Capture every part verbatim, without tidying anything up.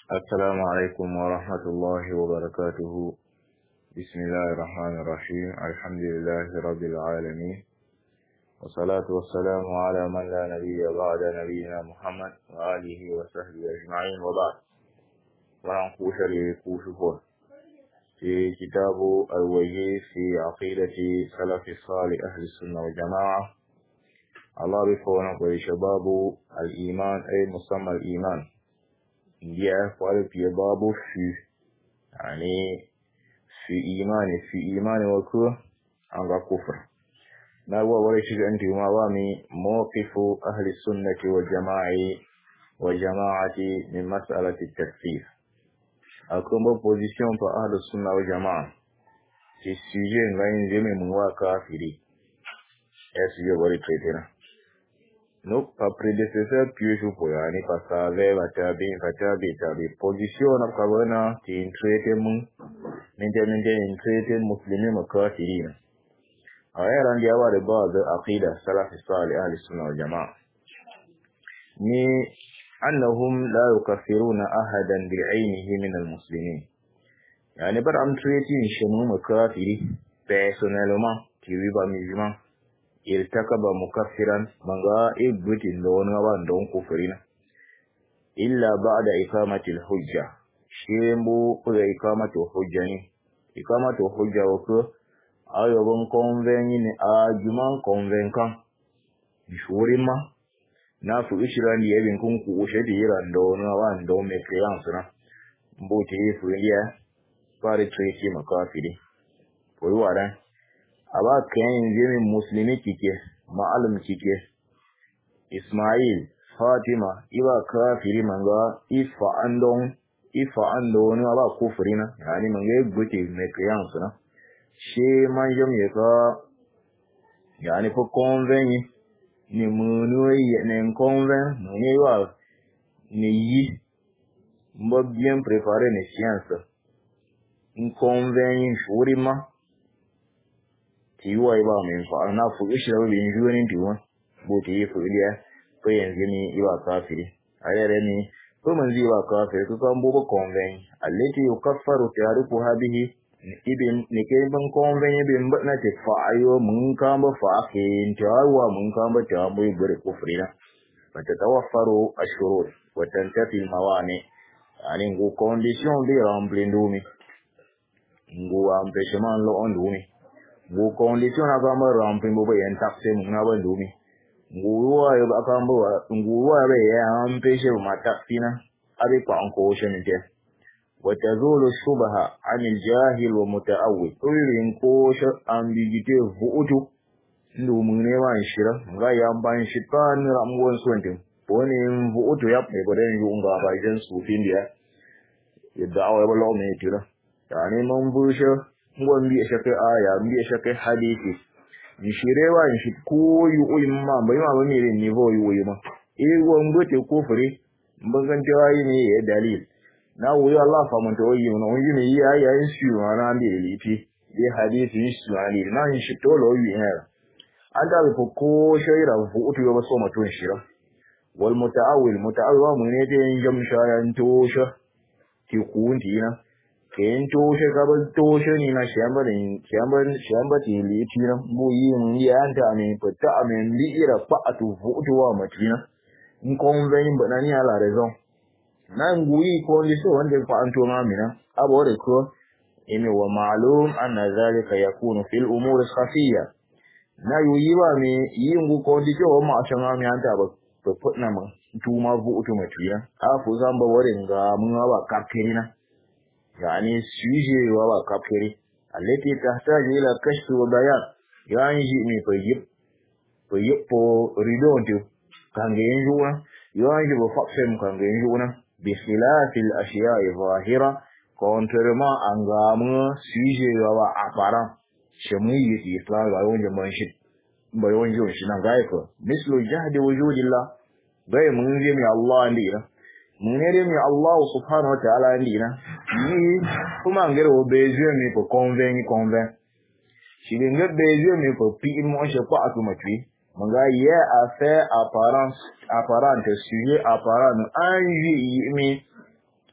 السلام عليكم ورحمة الله وبركاته. بسم الله الرحمن الرحيم. الحمد لله رب العالمين، والصلاة والسلام على من لا نبي بعد نبينا محمد وآله وصحبه أجمعين، وبعد. ونقوش لكوشفون في كتاب الوجيه في عقيدة سلف الصالح أهل السنة والجماعة. الله بفونا شباب الإيمان، أي مسمى الإيمان ya fara fiye babu fi yani fi imani fi imani wa ku an ga kufur na wa wala shi an tuma wa mi mawqifu ahli sunnati wal jama'i wa jama'ati min mas'alati at-takfir. Akombo position pa ahli sunna wa jama'a ci sujet ngayin jeme mun wa kafiri est je wala traiter no pa predecesseur piège pour yani pasave batabi batabi tabi position na kabana tin traité mun nende nende in traité muslimi makafiri ayara ndia wa de base aqida salaf salih ahli sunna wal jamaa ni annahum la yukaffiruna ahadan bi'aynihi min al-muslimin. Yani bar am traité shemu makafiri personnellement qui vit musulman irtakaba mukaffiran manga ibtin don wa don kufrina illa ba'da iqamati al-hujja shembu ko iqamati hujja ni iqamati hujja ko ayo bon conveni ni ajuman convenkan shurima na fu ishiran di ebin kun ku shedi iran don wa don me créance na mbote fu ya pare treki makafiri ko wala aba kayan jimin musulmi kike ma'alum kike Ismail Fatima iba kafiri manga ifa andon ifa andon aba kufrina yani manga guti me kriyansu na she manjam ye ka yani ko conveni ni munu ye ne conven ni wa ni yi mbo bien préparer ne science un conveni shurima tiwa iba min fa na fu ishira bi injurin tiwa bo ti fu iliya ko yanzu ni iba kafiri ayare ni ko man ji ba kafiri ko kan bobo conven allati yukaffaru tariku habihi ibn ne ke ban conven ibn ba na te fa ayo mun kan ba fa ke tawa mun kan ba ta mu gure kufrina fa tatawaffaru ashurut wa tantafi mawani ani ngo condition bi remplir ndumi ngo empêchement lo on ndumi bu condition akamba rampi mbo be entaxe muna ba ndumi nguwa yo akamba nguwa be ya ampeshe mataxina abi kwa anko shenje watazulu shubha anil jahil wa mutaawwil uyin ko sha ambiguité vuutu ndu mune wa shira nga yamba shitan ramgon swente pone vuutu yap me goden yunga ba jen su findia yadawa ba lo me tira tani mambusha ngwan bi shake aya bi shake hadisi nishirewa shi ko yu uyma bai ma bane ne nivo yu uyma eh gon gote kufri bangan tayi ne ya dalil na wuya Allah fa mun tayi no yi ne ya ya shi wana bi lifi bi hadisi shi ali na shi to lo yi ne anda ko ko shaira fu utu yo so matun shira wal mutaawil mutaawil mun ne te jamsha yan tosha ti kuntina ken toshe gaban toshe ni na shambarin shambarin shambati litina mu yin yanda ne fata amen liira fa atu futuwa matina in kon vein banani ala raison nan guyi ko ndi so wanda fa anto mamina abore ko ine wa ma'lum anna zalika yakunu fil umur khafiyya na yuyi ba me yin gu ko ndi ko ma shanga mi anta ba to futna ma tuma futu matina afu zamba worin ga mun ba kafirina يعني سيجي ولا كفري التي تحتاج إلى كشف وبيان يعني جيني طيب طيب ريدونتو كان ينجونا يعني بفقسم كان ينجونا بخلاف الأشياء الظاهرة كونترما أنغام سيجي ولا أفارا شمية إطلاق بيون جمانشد بيون جمانشد نغايكو مثل جهد وجود الله غير منزم الله عندنا munere mi Allah subhanahu wa ta'ala ndina ni kuma ngero beje mi ko conven conven shi ngere beje mi ko pi mo she ko atumatwi manga ye a fait apparence apparente sujet apparent anji mi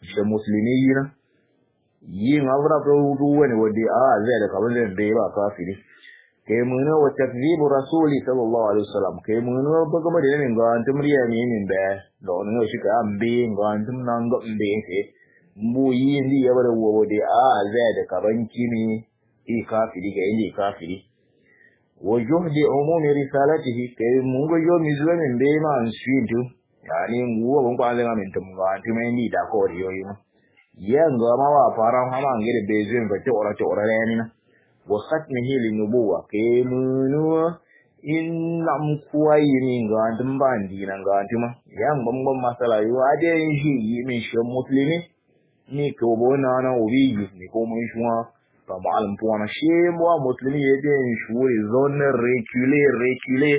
shi musulmi yina yin abra ko duwa ne wadi a zai da kabin da bai ba kafiri kai mun wa takzibu rasuli sallallahu alaihi wasallam kai mun ba kuma da ne ga antum riya ne min ba da wannan shi ka ambe ga antum nan ga ambe ke mu yi ndi ya bar wo wadi a zai da kabanki ne i kafiri ga yi kafiri wa juhdi umumi risalatihi kai mun go yo mi zuwa min bai ma an shi to yani mu wa ban kwa zan min tum ga antum ni da ko riyo yi yanga ma wa faran hama ngire bezin ba to ora to ora ne na wa khatmihi linubuwa ke munu innam kuwai ni ga antum bandi nan ga antuma yan bambam masala yo ade shi yi min shi muslimi ni ko bona na obi ni ko mun shuwa ba malam to na shi mu muslimi yede shuwe zone reculer reculer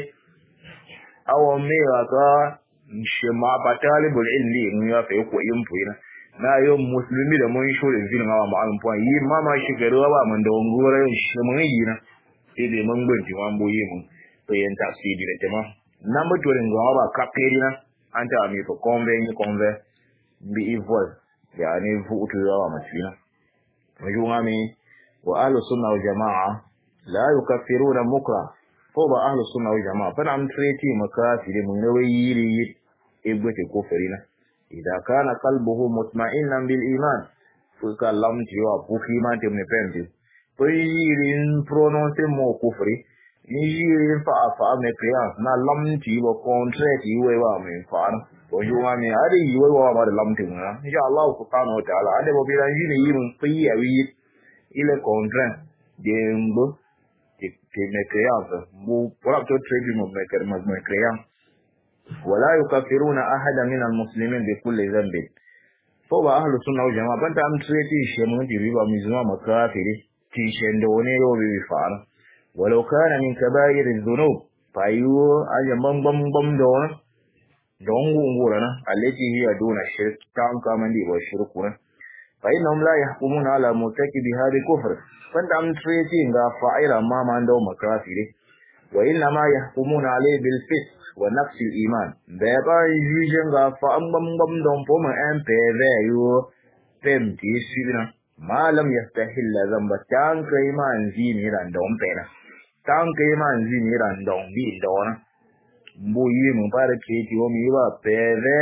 awo me aka shi ma batalibul ilmi mu ya fa ko yin fuina na yau musulmi da mun shore zin hawa ma'alum fa yi mama shi garuwa ba mun da wangore shi mun yi na sai dai mun gbanti wan boye mun to yan tasiri da jama na muturin ga ba kaperi na an ta mi ko konve ni konve bi evil ya ne fu utu yawa masina wajuma mi wa ahlu sunna wal jamaa la yukaffiruna mukra ko ba ahlu sunna wal jamaa fa am treti makafiri mun ne wayiri egbe ko ferina إذا كان قلبه مطمئنا بالإيمان فكلم جوا بوكي ما تمني بندي فيجيرين prononcer mo kufri nijirin fa fa me creance na lamti wa contract yiwe wa me fa to juma me ade yiwe wa ma da lamti na insha Allah subhanahu wa ta'ala ade bo biran yini yimin fi ya wi ile contract de mbo ke me creance mo pour to trade mo me creance me creance ولا يكفرون أحدا من المسلمين بكل ذنب فهو أهل السنة والجماعة بنت أم تريتي شمون تبيبا مزما مكافري تشندوني لو بيفعل ولو كان من كبائر الذنوب فأيوه أجا بم بم بم دون دون غورنا التي هي دون الشرك كان كمان دي والشركون فإنهم لا يحكمون على مرتكب هذا الكفر بنت أم تريتي غا فاعل ما ما عندهم مكافري وإنما يحكمون عليه بالفسق ونقص الإيمان بابا يجيجن غافا أمبم بم دون فوم أمبي ذايو فم تيسيبنا ما لم يستحل ذنب تانك إيمان زيني راندون بينا تانك إيمان زيني راندون بين دونا مبوي مبارك كيتي ومي إيوا بيذا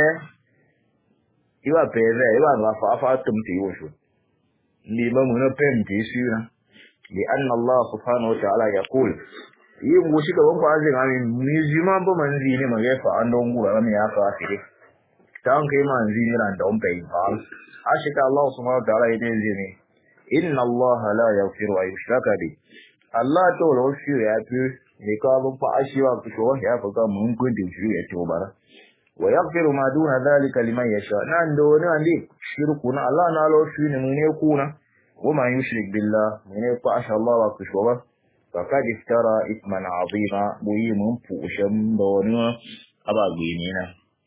إيوا بيذا إيوا غافا أفاتم تيوشو لما من فم تيسيبنا لأن الله سبحانه وتعالى يقول yin goshi gaban ba zai amin mizima ba manzi ne mai fa an don gura mai ya fa fire ta an kai manzi ne ran da on bai ba ashika Allah subhanahu wa ta'ala yake ne inna Allah la yaghfiru ay yushraka bi Allah to ro shi ya fi ne ka ban fa ashiwa ku so ya fa ga mun kun da shi ya to bara wa yaghfiru ma duna dhalika liman yasha nan do ne andi shirku na Allah na lo shi ne mun ne kuna wa ma yushrik billah mun ne fa asha Allah wa ku so ba فقد افترى إثما عظيما بوي من فوشم دونوا أبا غينينا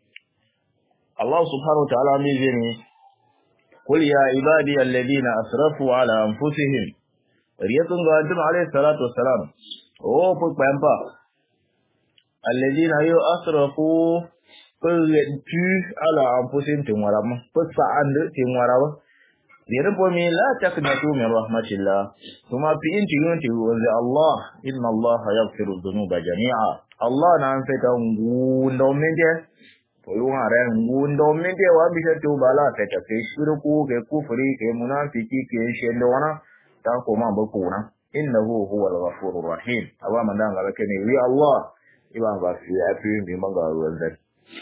الله سبحانه وتعالى ميزني قل يا عبادي الذين أسرفوا على أنفسهم ريتون قادم عليه الصلاة والسلام أو فكبامبا الذين يو أسرفوا فغنتو على أنفسهم تمورام فسعند تمورام Yarabu mi la taqnatu min rahmatillah kuma fi inti yunti wa Allah inna Allah yaghfiru dhunuba jami'a Allah na feta ngundo mende to yunga re ngundo mende wa bi to bala feta ke shirku ke kufri ke munafiki ke shendo wana ta kuma ba kuna innahu huwal ghafurur rahim awa mandanga bake ne wi Allah iban ba fi afi bi manga ruwan zai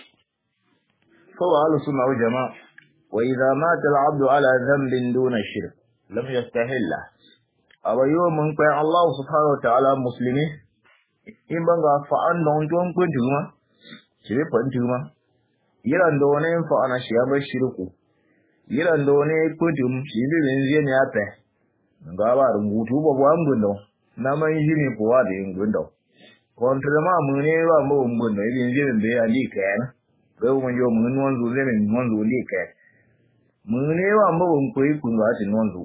ko ahlus sunna wal jamaa وإذا مات العبد على ذنب دون الشرك لم يستحله أو يوم من قال الله سبحانه وتعالى مسلمين إن بنغا فأن دون جون كنتما شري كنتما يران دون فأنا شياب الشرك يران دون كنتم شيبي بنزين يابه ngaba rubutu ba ba ngundo na man yini kuwa da ngundo kontrama mun ne ba mu ngundo yin jin da ya li kana ko mun yo mun wanzu ne mun wanzu li kana mune wa mbo nkoyi kunga ati nonzo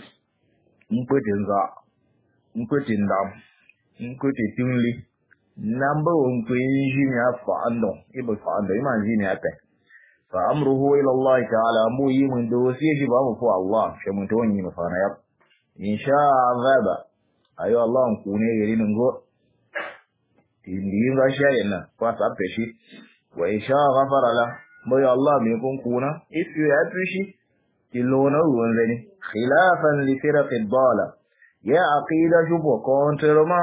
nkwete nza nkwete ndam nkwete tinli namba nkoyi njini afa ando ibo fa ando ima njini ate fa amruhu ila Allah ta'ala mu yi mun do sai shi ba mu fa Allah shi mun to wani mafana ya insha azaba ayo Allah ku ne yari nan go indi ga shayin nan fa sabbe shi wa insha ghafara la mai Allah me kun kuna if you appreciate kilona ruwan zani khilafan li firaq ad-dala ya aqida shubo kontrama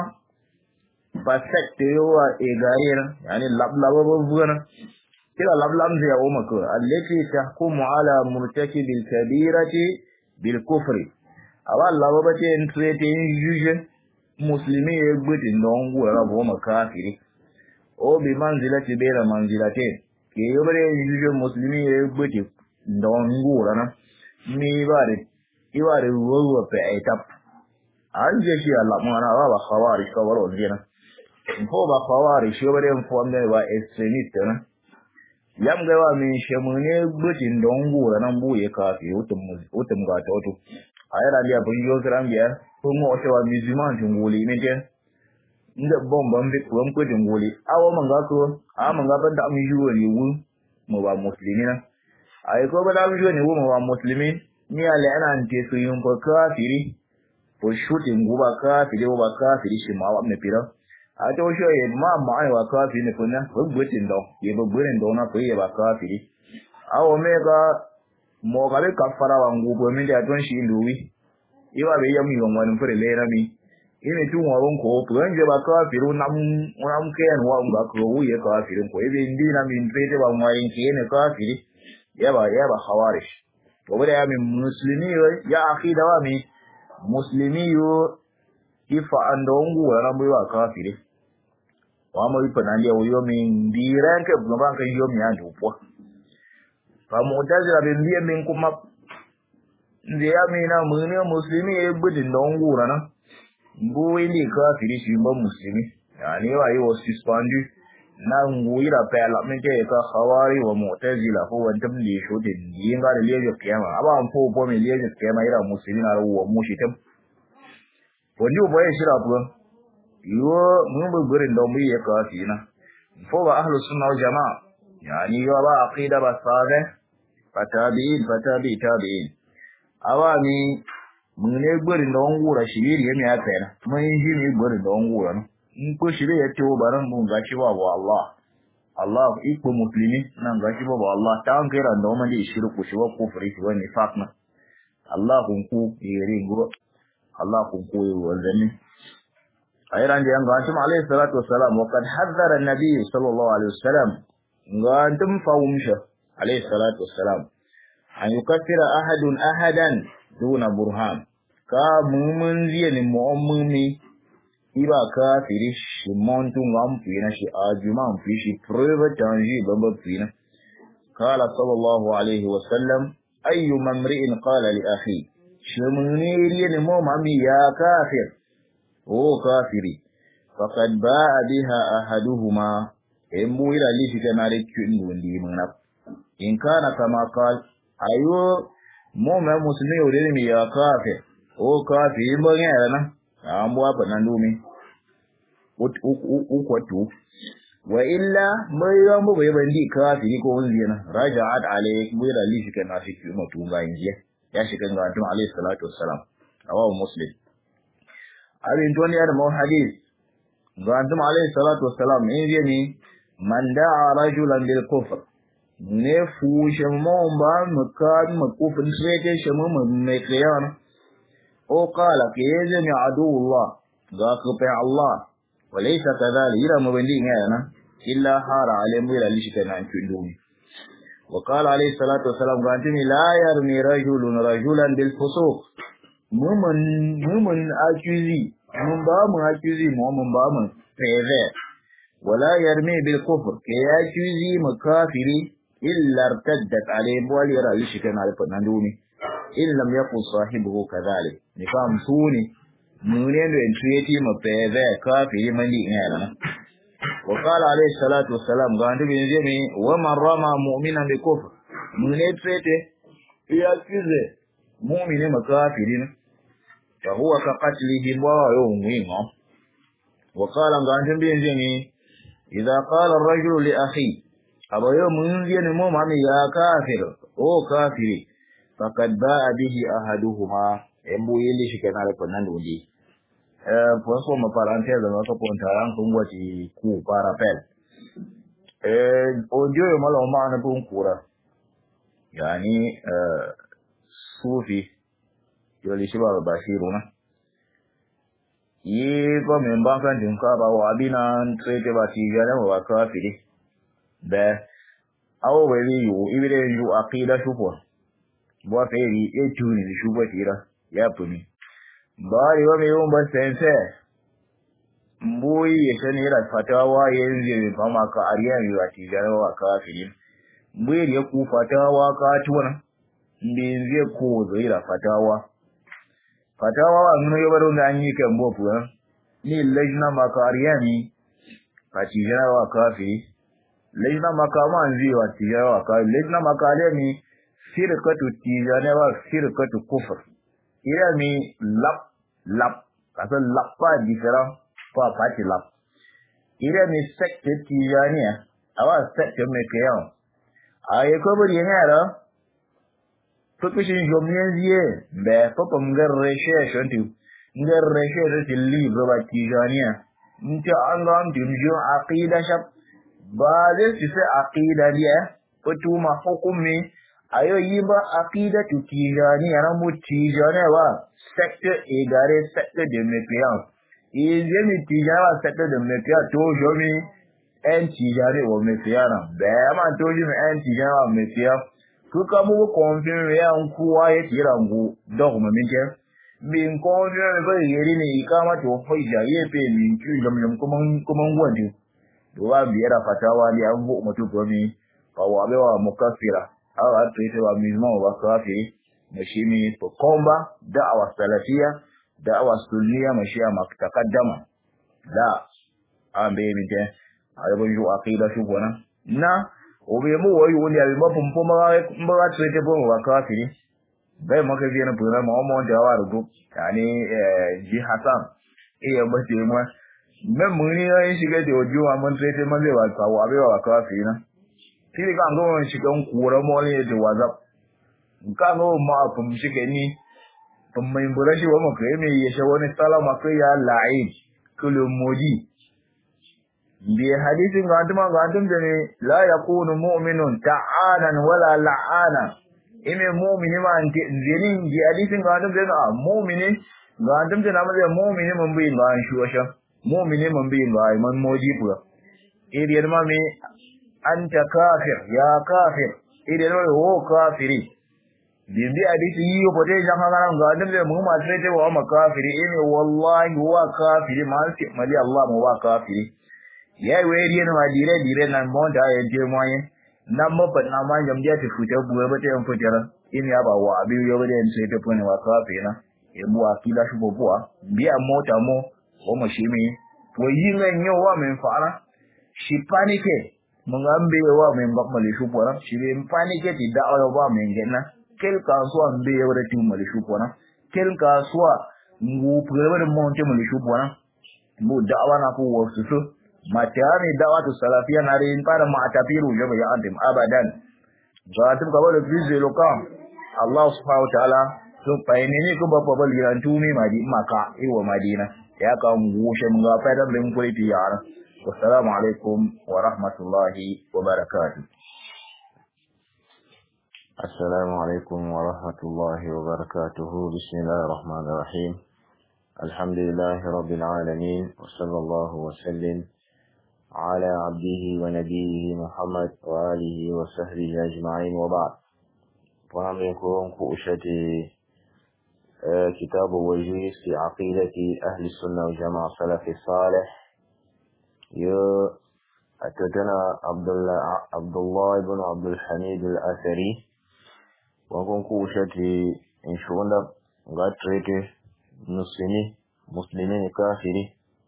basakte wa egayira yani lablaba bugana kila lablam zai yawo maka allati tahkumu ala murtakibi al-kabirati bil kufri awa lababa te entrete juge muslimi e gbedin don gura bo makafiri o bi manzilati bera manzilate ke yobre juge muslimi e gbedin don gura na mi bare iware ruwa pe etap an je shi Allah mana ba khawari kawaro dina ko ba khawari shi bare fo amne ba extremist na yam ga wa mi shemune gbedin don gura nan buye kafi utum utum ga toto ayara dia bun yo grambia ko mo o wa musulman jungoli ne je inda bomba mbi ko ko jungoli awo manga ko a manga ban da mi yuwa ni wu mo ba muslimina ay ko ba da mi yuwa ni wu mo ba muslimin ni ale ana ante su yun ko kafiri ko shooting go ba kafiri ba kafiri shi ma wa me pira a to sho ye ma ma ai wa kafiri ne kunna ko gbetin do ye bo gberen do na ko ye ba kafiri awo me ga mo ga be kafara wa ngugo mi da don shi luwi iwa be yam yon wani fure le rami ine tu mo ron ko to nje ba kafiru nam nam ke an wa nga ko wu ye kafirin ko ebe ndi na min pete ba mo yin ke ne kafiri ya ba ya ba khawarish to bare ya min muslimi ya akida wa mi muslimi yo ifa ando ngu ran bu wa kafiri wa mo ipa na le wo yo min di ran ke bu ban kan yo mi an du po fa mu'tazila be biye min kuma nde ya mina mune muslimi e gbedin don gura na bu ili kafiri shi ba muslimi yani wa yi was suspendu na nguira pa la meke ka khawari wa mu'tazila ko wanda mli shode yinga da leje kiyama aba an fo bo me leje kiyama ira muslimi na ruwa mushi tam wani bo ya shira bu yo mun bu gurin don mu ye kafiri na fo ba ahlus sunna wal jamaa yani yo ba aqida ba sabe fatabi'in fatabi tabi'in awami mun ne gberin da wangura shiri yemi afera mun yi ne gberin da wangura no in ko shiri ya tewo baran mun ga shi babu Allah Allah iko muslimi nan ga shi babu Allah ta an kira da mun da shirku shi wa kufri shi wani fatna Allah kun ku yiri go Allah kun ku wazani ayran da yanga antum alayhi salatu wassalam wa qad hadhara an-nabi sallallahu alaihi wasallam ga antum fawumsha alayhi salatu wassalam an yukaffira ahadun ahadan duna burhan ka mumun ziye ni mu'mini iba kafiri shi montu ngam fina shi ajuma fi shi prove tanji bamba fina qala sallallahu alayhi wa sallam ayu mamri'in qala li akhi shi munni riye ni mo mami ya kafir o kafiri faqad ba'a biha ahaduhuma embu ila lishi kana rekin wundi munna in kana kama qala ayo mo me muslimi ore mi ya kafir o kafir mo ngaya na ambo apa nandumi ukwatu wa illa mai yambo bai bandi kafiri ko wani na raja'at alayk mu da lishi kana shi kuma tunga injiya ya shi kan gantun alayhi salatu wassalam rawahu muslim abin to ne da mu hadith gantun alayhi salatu wassalam injiya ni man da'a rajulan bil kufr ne fushe momba makan makufin sreke shemu mai kiyana o qala kayza ni adullah ga ku fa Allah walaysa kadhalik ila mabandi ngana illa hara alayhi ila lishkana kindumi wa qala alayhi salatu wasalam gantini la yarmi rajulun rajulan bil fusuq mumun mumun akuzi mun ba mu akuzi mumun ba mu feve wala yarmi bil kufr kay akuzi makafiri illa irtaddat alayhi wa ila lishkana kindumi in lam yakun sahibuhu kadhalik ni kam suni mune da entreati mafeze kafiri mani ngana wa qala alayhi salatu wassalam ga annabi ne mi wa man rama mu'minan bi kufr mune trete ya kize mu'mine makafiri ne fa huwa ka qatlihi wa yawmihi wa qala ga annabi ne mi idha qala ar-rajulu li akhi abayo mun ziyani mo mami ya kafir o kafiri faqad ba'a bihi ahaduhuma embu yili shikana da kunnan dundi eh poso ma parenthèse ma ko pontaran kun wati ku parapel eh ojo yo malo ma na bun kura yani eh sufi yoli shiba bashiru na yi ko men ban kan din ka ba wa bina trete ba ti ga wa kafiri be awo weli yu ibire yu aqida shupo bo feri e tuni shupo tira ya puni bari wa me yomba sense mbuyi yeshani ila fatawa yenzi kama ka ariya yu ati ga wa kafiri mbuyi ya ku fatawa ka tuwana ndinze ko zo ila fatawa fatawa wa nuno yobaro nganyi ke mbofu ni lejna makariya ni ati ga wa kafiri lejna makama nzi wa tijara wa kafiri lejna makale ni firqatu tijana wa firqatu kufr ila mi lap lap kasa lappa different pa pati lap ila mi secte tijania awa secte mekeyan aye ko bari ngara fukushin jomyenzie be papa ngar recherche ntu ngar recherche ti livre ba tijania nta angam dimjo aqida shap ba de sise aqida dia potuma hukumi ayo yiba aqida tu tijani ana mu tijani wa sector egare sector de mepian iye mi tijani sector de mepian to jomi en tijani o mepian be ma to jomi en tijani wa mepian ku ka mu confirm ya nku wa ye tirangu dog ma minje bin confirm ba yeri ni ikama to hoija ye pe min tu jom jom kuma kuma ngwadi do wa biera fatawa ni an bu mutu gomi fa wa be wa mukaffira awa tuite wa mizma wa kafiri mashimi to komba da'awa salafia da'awa sunniya mashiya maktaqaddama da ambe mite ayabo yu aqida shubona na obe mu woyi woni abi mapum poma mba tuite bo wa kafiri bai maka biya pura ma mo da wa rubu yani ji hasan iya mace ma men muni ya shiga da ojuwa mun tuite man zai wa kawo abe wa kafiri na tiri kan go shigan kura mo ne da wazap kan go ma fum shige ni fum mai burashi wa mu kai me ya sha wani salama kai ya la'in kullu mudi bi hadisin ga antuma ga antum da ne la yakunu mu'minun ta'anan wala la'ana ime mu'mini ma anti zinin bi hadisin ga antum da mu'mini ga antum da namu da mu'mini mun bi ga an shuwasha mu'mini mun bi ga man modi pura iriyar ma me anta kafir ya kafir idan wai ho kafiri bindi hadisi yiyo pote janga ngana ngandem le mu ma trete wa ma kafiri ene wallahi wa kafiri ma ti mali allah mu wa kafiri ya we ri na dire dire nan mo da ya je moye nan mo pa na ma jam dia ti fute buwe ba te en futera ene ya ba wa abi yo ba de trete pone wa kafiri na e bu akida shubo bua biya mota mo o mo shimi to yinga nyo wa men fara shi panike mungambe wa men bakmali shupora shibe mpani ke ti da'awa ba men genna kel kasuwa mbe ya wada tin mali shupora kel kasuwa ngu pugaba da monte mali shupora mu da'awa na ku wasu su matani da'awa tu salafiya na rin fara ma atafiru jaba ya antum abadan zatim ka wala fize lokam Allah subhanahu wa ta'ala to payne ne ko babba bal giran tumi madi maka iwa madina ya ka ngu she mun ga fadan da mun koyi yara والسلام عليكم ورحمة الله وبركاته. السلام عليكم ورحمة الله وبركاته. بسم الله الرحمن الرحيم. الحمد لله رب العالمين، وصلى الله وسلم على عبده ونبيه محمد وآله وصحبه أجمعين، وبعد. ونعمكم كؤشة كتاب وجيز في عقيدة أهل السنة والجماعة السلف الصالح. يا أتتنا عبد الله عبد الله بن عبد الحميد الأثري وكون كوشتي إن شاء الله غاتريك مسلمي مسلمين كافري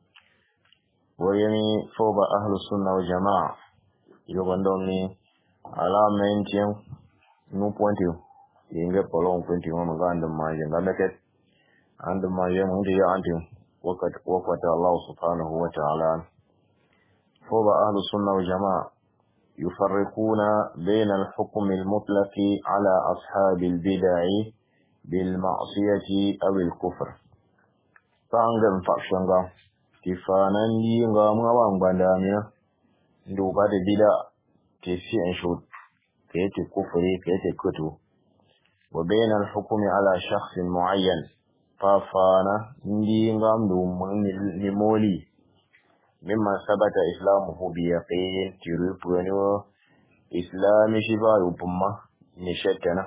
ويمي فوق أهل السنة والجماعة يغندوني على منتيم نو بوينتيو ينجا بولون بوينتيو ما غاندم ما ينغامكت عندما ما يمودي أنتم وقت وقت الله سبحانه وتعالى فوق أهل السنة والجماعة يفرقون بين الحكم المطلق على أصحاب البدع بالمعصية أو الكفر فأنجم فأشنغا تفانا لينغا موان بانداميا دوبا بدع تسيئن شود كيتي كفري كيتي كتو وبين الحكم على شخص معين فافانا لينغا نمولي مما ثبت إسلامه بيقين تريبونو إسلامي شبا يبما نشتنا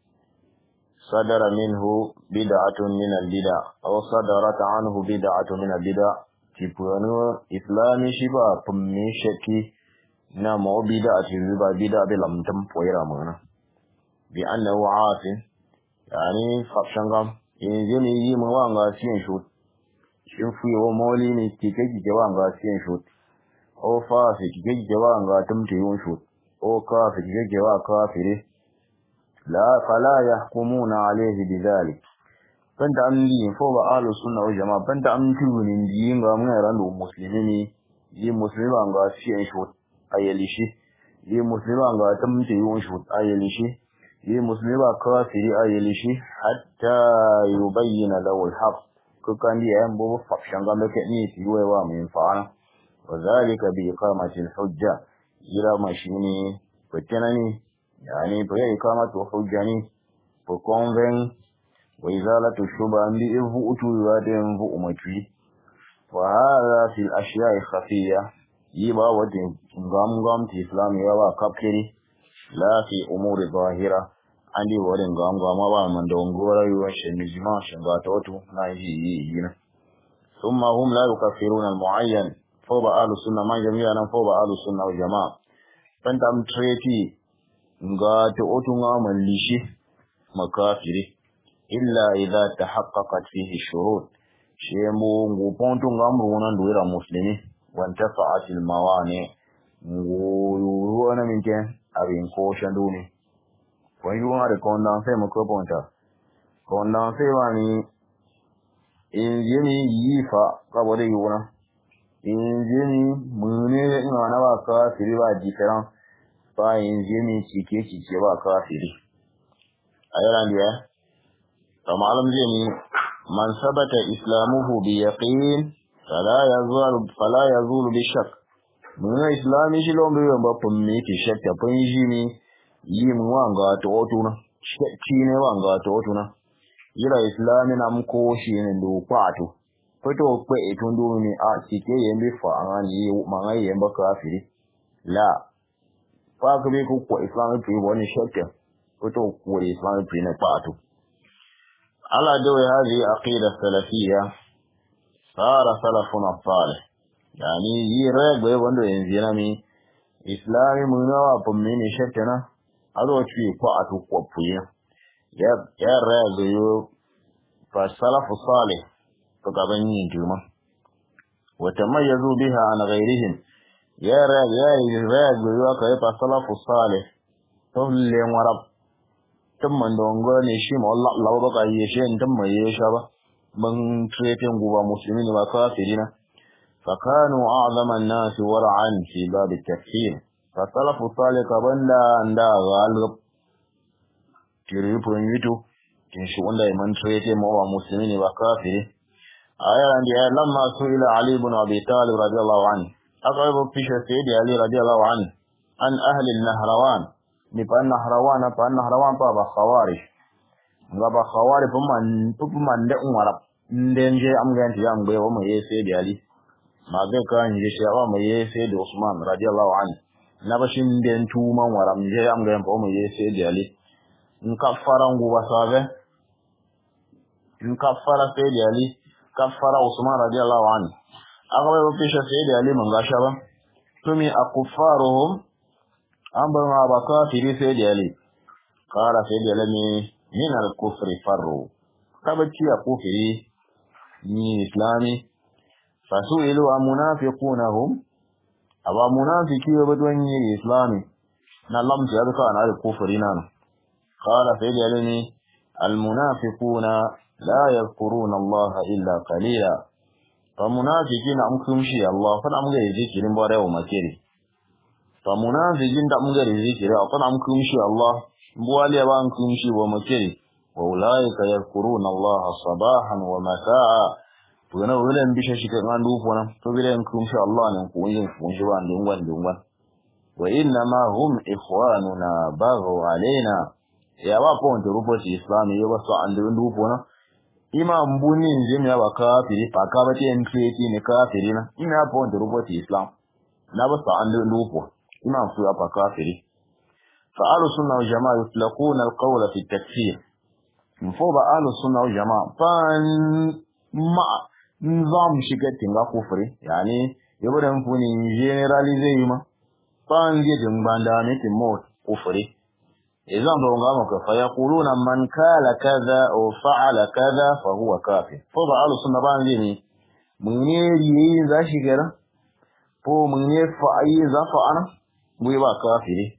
صدر منه بدعة من البدع أو صدرت عنه بدعة من البدع تريبونو إسلامي شبا بمي شكي نامو بدعة تريبا بدعة بلمتم فويرا مغنى بأنه عاص يعني فبشنغم إنزيني يموانغا سينشوت shinfu yawa mawali ne kike kike wa ga siyan shot o fa fi kike kike wa ga tumte yun shot o ka fi kike kike wa kafire la fala yahkumuna alayhi bidhalik banda amni fo ba ahlu sunna wal jamaa banda amni ne yin ga mun ran do muslimi yi muslima ga siyan shot ayelishi yi muslima ga tumte yun shot ayelishi yi muslima kafire ayelishi hatta yubayyana lahu al-haqq كان دي أيام بابا فكشان قام بكني في ويوا من فعنا وذلك بإقامة الحجة إلى مشيني فتنني يعني بإقامة الحجة فكونفن وإزالة الشبه عندي إفو أتوي إفو أمتوي وهذا في الأشياء الخفية يبا ودين قام قام في إسلام يبا كبكري لا في أمور ظاهرة andi wurin ganga ma ba man da ngora yuwa shenijima shanga totu na yi yi na thumma hum la yukaffiruna almuayyan fa ba ahlus sunna man jami'a nan fa ba ahlus sunna wal jamaa dan tam treti nga to otu nga man lishi makafiri illa idha tahaqqaqat fihi shurut shembo ngu pontu ngamru nan duira muslimi wa intafa'at almawani ngu yuwa minke abin ko shanduni when you are condensé mo ko ponta condensé wani injini yifa ka bode yuna injini mune ina na ba ka firi ba different ba injini cike cike ba ka firi ayaran dia to malam jini man sabata islamuhu bi yaqin fala yazul fala yazul bi shak mun islami shi lombe ba pummi ki shakka pun jini yi mwanga to otuna shi ne wanga to otuna yira islami na mko shi ne ndo kwatu fito kwe etundu ni a sike yembe fa angani manga yemba kafiri la fa ko be ko islami pri woni shakka fito ko islami pri ne kwatu ala dawi hadi aqida salafiyya sara salafuna salih yani yira gbe wando yenzina mi islami munawa pomini shakka na ado ci ko atu ko puya ya ya raga yo fa salafu salih to gaban yin juma wa tamayyazu biha an ghayrihim ya raga ya raga yo ka fa salafu salih to le warab tumman dongo ne shi ma Allah Allah ba ka yi shi dan mai ya sha ba mun tretin guba muslimin ba kafirina fa kanu a'zama an-nas wara'an fi bab at-takfir fasalafu salih kabanda anda galib tiripun yito kin shi wanda iman trete mu wa muslimi ne ba kafiri ayan da lamma su'ila ali ibn abi talib radiyallahu anhu aqrabu fi sayyid ali radiyallahu anhu an ahli an-nahrawan ni pa nahrawan pa nahrawan pa ba khawarij ngaba khawarij pumman pumman da umara ndenje am ganti am gbe wa mu yese da ali ma ga kan yi shi wa mu yese da usman radiyallahu anhu na bashin den tuman waram je am ga po mu yese diali in kafara ngu wasabe in kafara sai diali kafara usman radiyallahu anhu agabe bo pisha sai diali mangasha ba tumi akufaruhum amba ma baka tiri sai diali kala sai diali ni min al kufri farru tabaci ya kufri ni islami fasu'ilu amunafiqunahum aba munafiki ba don yi islami na lamta ya ka na kufri nan qala sayyidina al munafiquna la yadhkuruna Allah illa qalila fa munafiqina amkum shi Allah fa am ga zikirin ba da makiri fa munafiqin da mun ga zikiri a kana mun kumshi Allah buwali ba mun kumshi wa makiri wa ulaika yadhkuruna Allah sabahan wa masaa to na wulen bisha shi kan andu fona to bilen kumshi Allah ne ko yin kunshi ba ndun wan dun wan wa inna ma hum ikhwanuna baghu alaina ya wa ko ndo ruboti islam yo ba so andu ndu fona imam buni nje ya ba kafiri pa ka ba ti entry ne kafiri na ina po ndo ruboti islam na ba so andu ndu fona imam su apa kafiri fa ahlus sunna wal jamaa yutlaquna al qawla fi at-takfir mfoba ahlus sunna wal jamaa fan ma nzam shigatin ga kufri yani yabo da mfuni generalize ma fan ge din banda ne ti mo kufri idan ba ngama ka fa yaquluna man kala kaza aw fa'ala kaza fa huwa kafir foba ahlus sunna ban ne mun ne yi za shi gara ko mun ne fa ayi za fa ana mui ba kafiri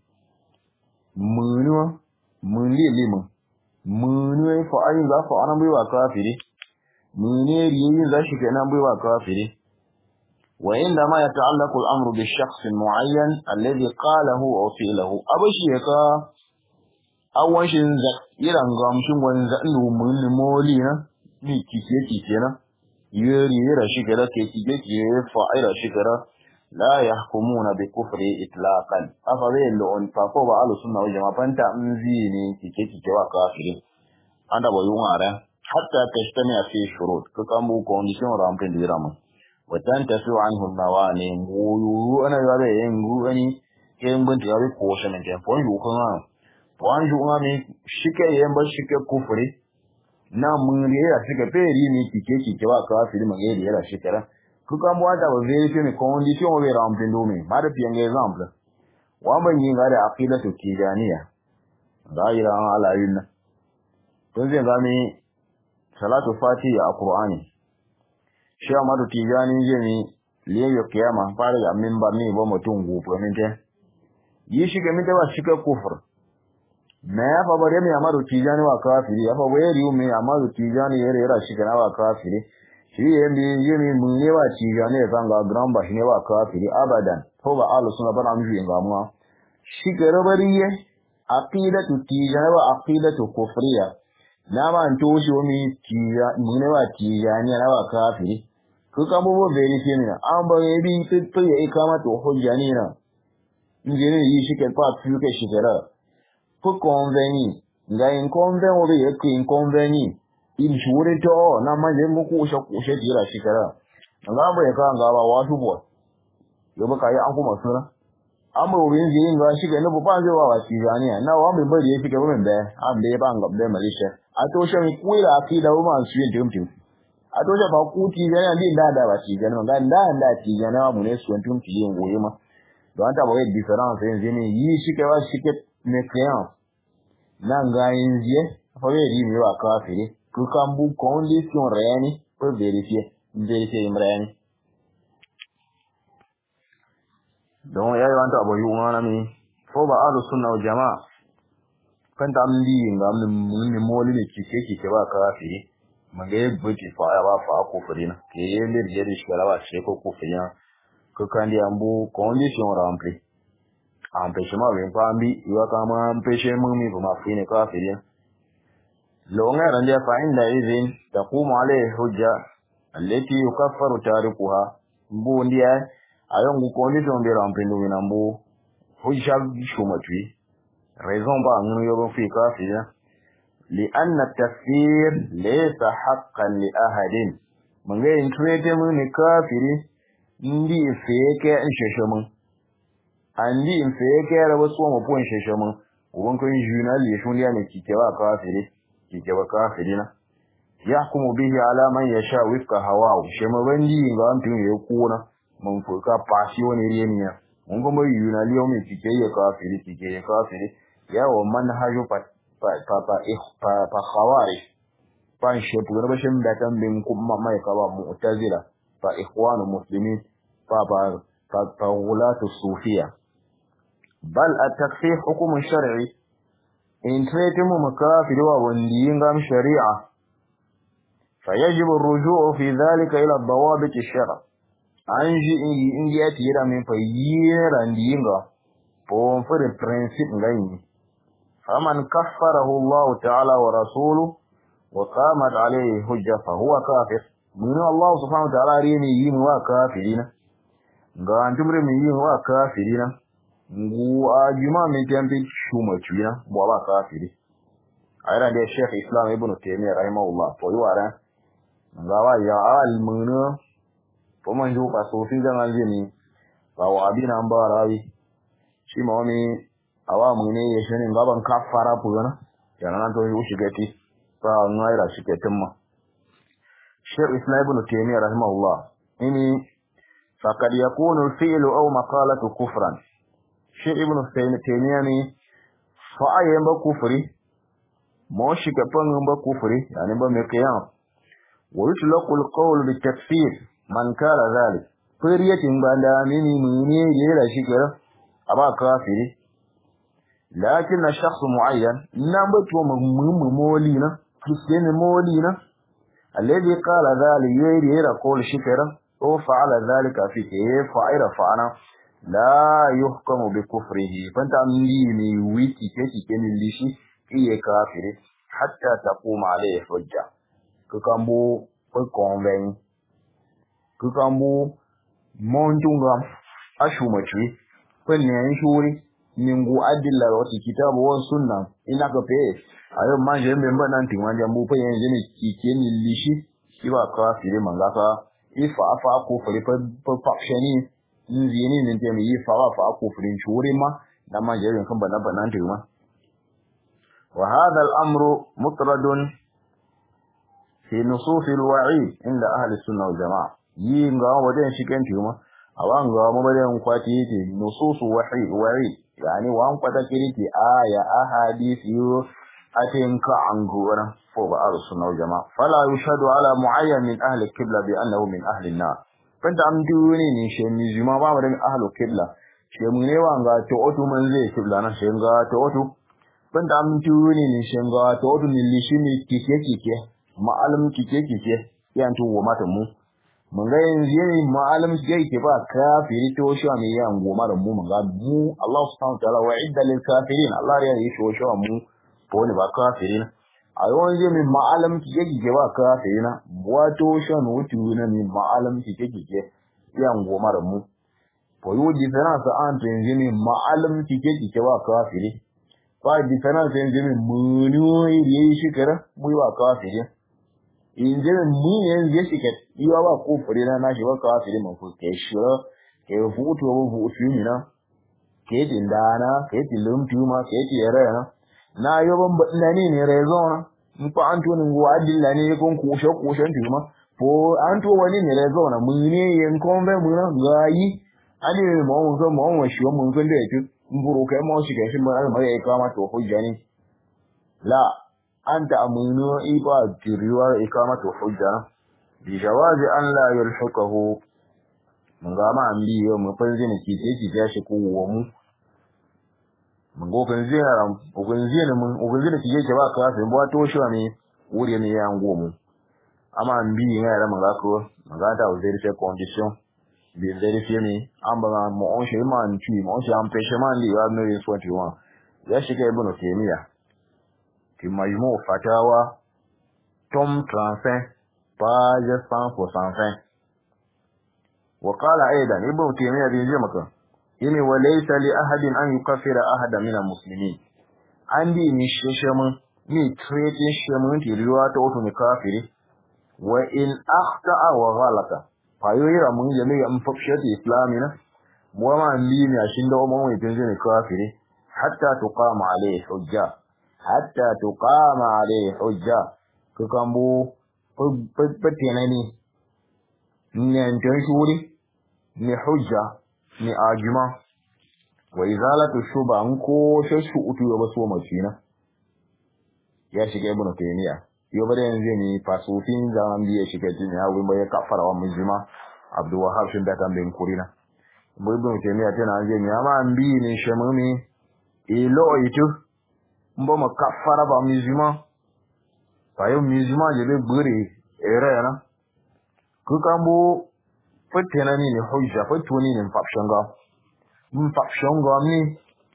munuwa munli limu munuwa fa ayin za fa ana mui ba kafiri munne riyin za shi kenan mui ba kafiri wa inda ma yata'allaqu al-amru bi-shakhs mu'ayyan alladhi qalahu aw fi'lahu abashi ka awan shin za iran gamshin wanda nu mun moli na ni kike kike na yeri yera shi gara ke kike kike fa ira shi gara لا يحكمون بكفر إطلاقا أفضل لون فقوب على السنة والجماعة فانت أنزيني كي كي كافر أنت بيوم على حتى تجتمع في شروط كقامو كونديشن رامبين ديراما وتنتفع عنه الموانع ويو أنا يابي ينغو أني كيم بنت يابي كوشن من كيم فون يوكنا فون يوكنا مي شكا يمبا شكا كفري na mun riya shika peri ni kike kike wa kafir mageri yara shikara kuka mwata wa verify ni condition wa rampe ndume mara pia example wamba nyinga da aqida to tijaniya daira ala yunna tunze ngami salatu fatiha a qur'ani shi amadu tijani je ni liyo kiyama fara ga minba ni bo mutun gupo ninte yi shi ga mita ba shi ka kufur na ya fa bare mi amadu tijani wa kafiri ya fa bare yu mi amadu tijani yare yara shi ga wa kafiri shi yemi yemi mun ne wa tijani ya zanga gramba shi ne wa kafiri abadan ko ba alu suna bana mu yin gamuwa shi ga rabariye aqidatu tijani wa aqidatu kufriya na ma to shi mi tijani mun ne wa tijani na wa kafiri ko kan bo verify ne an ba bi to ya ikama to hujjani na injini yi shi ke pa fi ke shi gara ko conveni nga in conven o be ko in conveni in shure to na ma je mu ku sha ku she jira shi gara nga ba ya kan ga ba wa su bo yo ba kai an kuma sura an ba wurin je nga shi ga ne ba je wa wa tijani na wa mai bari ya fi ga mun da an da ba ngab da marisha a to shi mi kuira akida wa man su yin tumtum a to ja ba ku tijani din da da ba tijani ga da da tijani wa mu ne su tumtum yin goyi ma don ta ba yi difference yanzu ne yi shi ke wa shi ke ne créance nan ga yanzu fa be ri mi wa kafiri ku kan bu condition réani pour vérifier vérifier imrani don ya yi wanta abu yi umana mi fo ba ahlus sunna wal jamaa kan ta amdi ga mun ne moli ne kike kike ba kafiri magaye buti fa ya ba fa ko furina ke yele jeri shi ga wa shi ko ko furina ko kan di ambu condition rempli empêchement ben pambi iwa kama empêcher mumi kwa mafine kafiri longa randia fa inda idhin taqumu alayhi hujja allati yukaffaru tarikuha mbu ndia ayongu condition be rempli ndu nambu hujja shumatwi raison ba ngunu yobo fi kafiri li anna at-takfir laysa haqqan li ahadin mangai intrete muni kafiri ndi feke nsheshemun andi in feke ra wasu mu pon sheshemun uban kun journal ya shun ya ne kike ba kafiri kike ba kafiri na yahkumu bihi ala man yasha wifka hawa shema bandi ga antun ya kuna mun fuka pashi wani reniya mun kuma journal yau mai kike ya kafiri kike ya kafiri yawa manhaju pa pa pa pa pa khawari pan shepu ga bashin da kan bin kuma mai kawa mu'tazila fa ikhwanu muslimin fa fa fa gulatu sufiya bal at-takfir hukm shar'i in tretimu makafir wa wandiyin gam shari'a fayajibu ar-ruju' fi dhalika ila dawabit ash-shar' anji ingi atira min fayyira ndinga po fere principe ngai faman kaffarahu Allah ta'ala wa rasuluhu wa qamat alayhi hujja fa huwa kafir mun Allah subhanahu wa ta'ala rini yin wa kafirina ga antumre mi yin wa kafirina ngu ajuma min tambi shuma tuya bo ba kafiri ayran da Sheikh Islam Ibn Taymiyyah rahimahullah to yuwara ngawa ya al mun to man ju ka so fi dan aljini ba wa abina ambarawi shi ma wani awa mun ne ya shine gaban kafara pugana yana nan to yi shigati fa ngaira shigatin ma Sheikh Islam Ibn Taymiyyah rahimahullah ini faqad yakunu al-fi'lu aw maqalatu kufran Sheikh Ibn Taymiyyah ne fa ayyan ba kufri mo shigafan ba kufri yani ba me kiyan wa yutlaqu al-qawl bi-takfir man kala zalik fariyatin banda mini mini yera shigara aba kafiri lakin shakhs muayyan namba to mun molina kristiyan molina alladhi qala zalik yera qawl shikara o fa'ala zalika fi fa'ira fa'ana la yuhkamu bi kufrihi fanta amli ni wiki keki kenin lishi iye kafiri hatta taquma alayhi hujja kukambu ko convain kukambu monjunga ashumachi kwenne shuri ningu adilla wati kitabu wa sunna ina ka pe ayo manje memba nan tinwanja mbu pe yenje ni kikeni lishi kiba kafiri mangaka ifa afa ko fure fa fakshani nzini ne temi ifa afa ko fure shuri ma da manje yin kan bana bana tinwa wa hadha al-amru mutradun fi nusus al-wa'id inda ahli sunnah wal jamaa yinga wajen shiken tinwa awanga mabadan kwati yake nusus wahid wa'id yani wan kwata kiriti aya ahadisi yo atinka angura fo ba al-sunnah wal jamaa fala yushadu ala muayyan min ahli al-qibla bi annahu min ahli an-nar fanta amduni ni shemi juma ba madan ahli al-qibla shemu ne wanga to otu man zai qibla na shenga to otu fanta amduni ni shenga to otu ni lishimi kike kike ma'alim kike kike yantu wa mata mu mun ga yanzu ne ma'alim gai ke ba kafiri to shi mai yan goma da mu mun ga mu Allah subhanahu wa ta'ala wa'idda lil kafirin Allah ya yi shi mu ko ne ba kafirin ayon je min ma'alam ki ke ke ba kafirina wato shan wutu na min ma'alam ki ke ke yan goma da mu ko yo difference an to yanzu min ma'alam ki ke ke ba kafiri ba difference yanzu min munu yi shi kara mu ba kafiri inje mu yanzu shi ke yiwa ba ko furina na shi ba kafiri mun ko ke shi ke futu ba futu ni na ke dindana ke tilumtuma ke tiyara na yoban badani ne rezona in fa an to ni wa dilla ne kon kushe kushen tuma po an to wani ne rezona mun ne yin konve mun gayi ani mo mun so mo mo shi mun so da yake mburu kai mo shi kai shi mun ma ya kama to hujja ne la anta amunu iba tiriwa ikama to hujja bi jawazi an la yulhiqahu mun ga ma an biyo mu fanzi ne ki sai ki ja shi ko mu mun go kan zira ugun zira mun ugun zira ki yake ba ka sai bo to shi ne wuri ne ya ngo mu ama an bi ne ra mun ga ko mun ga ta uzuri sai condition bi verify ne an ba mu on shi man ci mu on shi an peshe man li ya no is twenty-one ya shi kai Ibn Taymiyyah ki majmu fatawa tom trente-cinq page cent soixante-cinq وقال ايضا Ibn Taymiyyah bin jamaka yini walaysa li ahadin an yukaffira ahadan min almuslimin andi ni sheshamun ni treating shamun ti riwa ta wato ni kafiri wa in akhta'a wa ghalata fayoyira mun jami am fakshati islamina mu ma ni ne ashin da umman wai tunje ni kafiri hatta tuqama alayhi hujja hatta tuqama alayhi hujja ko kambu patenani ni antan shuri ni hujja ni ajima wa izalatu shuba an ko shashu utu ya baso macina ya shiga Ibn Taymiyyah yo bare yanzu ni fasufin zaman biye shiga jini ya wimba ya kafara wa mujima Abdul Wahhab shin da tambin kurina mu Ibn Taymiyyah tana anje ni ama ambi ni shemumi ilo itu mbo ma kafara ba mujima bayo mujima je be bure era yana kukambo fatena ni ni hujja fatuni ni mfafshanga mfafshanga ni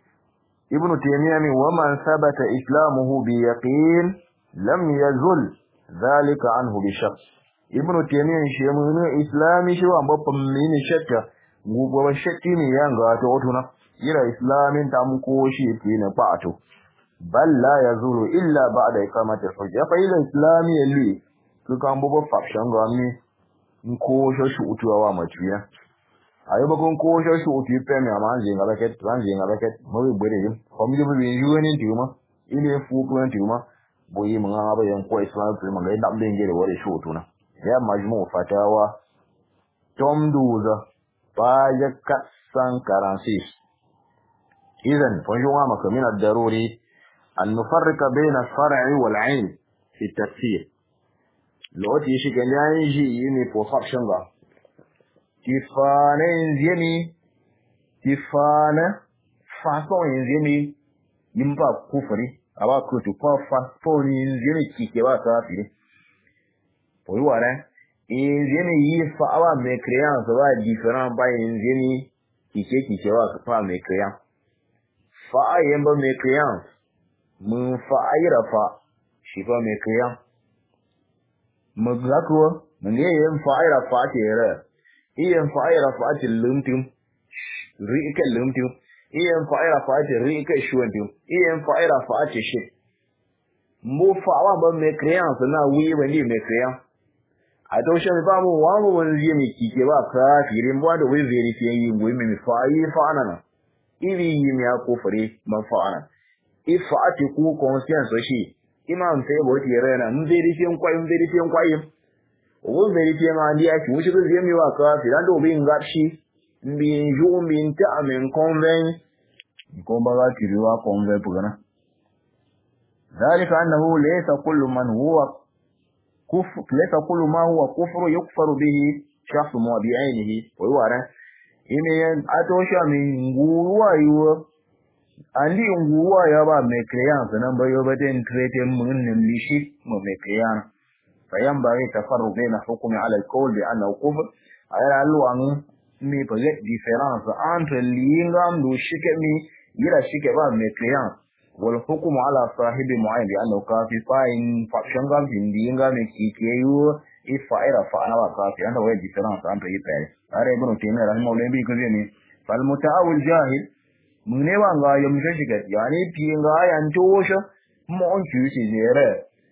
ibnu taymiya min wa man sabata islamuhu bi yaqin lam yazul dhalika anhu bi shakk ibnu taymiya shi mun islami shi wa babban mini shakka gugo shakki ne yanga to otuna ira islamin ta mun ko shi ne fa'ato bal la yazulu illa ba'da iqamati hujja fa ila islami yali ku kan bobo faction ga mi ko sho shi utuwa wa maciya ayo bakon ko sho shi utu pe mi amanze ngaba ket ranze ngaba ket mo bi bere yim ko mi bi yuwe ni tiuma ile fu ko ni tiuma boyi mun ga ba yan ko islam pe mun ga da ben gere wore shi utuna ya majmu fatawa tom duza ba ya kasan karansis idan fa yuwa maka min ad-daruri أن نفرق بين الفرع والعين في التفسير لو تيجي كان يجي يني فوصف شنغا تفانا ينزيني تفانا فاسون ينزيني يمبا كفري أبا كتو فاسون ينزيني كيكيبا كافري فيوانا ينزيني يفا أبا مكريان سبا ديفران با ينزيني كيكي كيكيبا كفا مكريان فا يمبا مكريان mun fa'aira fa shi fa mai kiyan maglakuwa mun ga yin fa'aira fa ce ra yin fa'aira fa ce lumtum riika lumtum yin fa'aira fa ce riika shuwantum yin fa'aira fa ce shi mu fa'awa ban mai kiyan sana wi ban ni mai kiyan a to shi ba mu wa mu wani yi mi kike ba ka firin ba da wai verify yi wai mi fa'i fa'ana na iri yi mi ya kofare man fa'ana ifa ati ku conscience shi imam sai bo ti rena mun verify kwai mun verify kwai wo verify ma ndi aki wuce ko zemi wa ka fi dan do bi ngapshi mbi ju mbi nta amen conven ko ba ga ti riwa conven pugana dalika annahu laysa kullu man huwa kufr laysa kullu ma huwa kufru yukfaru bihi shakhs ma bi ainihi wa yuara ine atosha min nguwa yuwa andi nguwa ya ba me creance nan ba yo baden trete mun nimli shi mu me creance fayan ba ya tafarru baina hukmi ala al-qawl bi annahu kufr ayar alwan mi ba get difference entre lingam do shike mi yira shike ba me creance wal hukmu ala sahibi mu'ayyan bi annahu kafi fa'in fa shangam din dinga me kikeyu ifa ira fa ana wa kafi anda wa difference entre yipe are ibn taymiyyah rahimahullah bi ko ni fal muta'awil jahil mun ne wanga ya mushe shiga yani pinga yan tosha mo on kyuci jere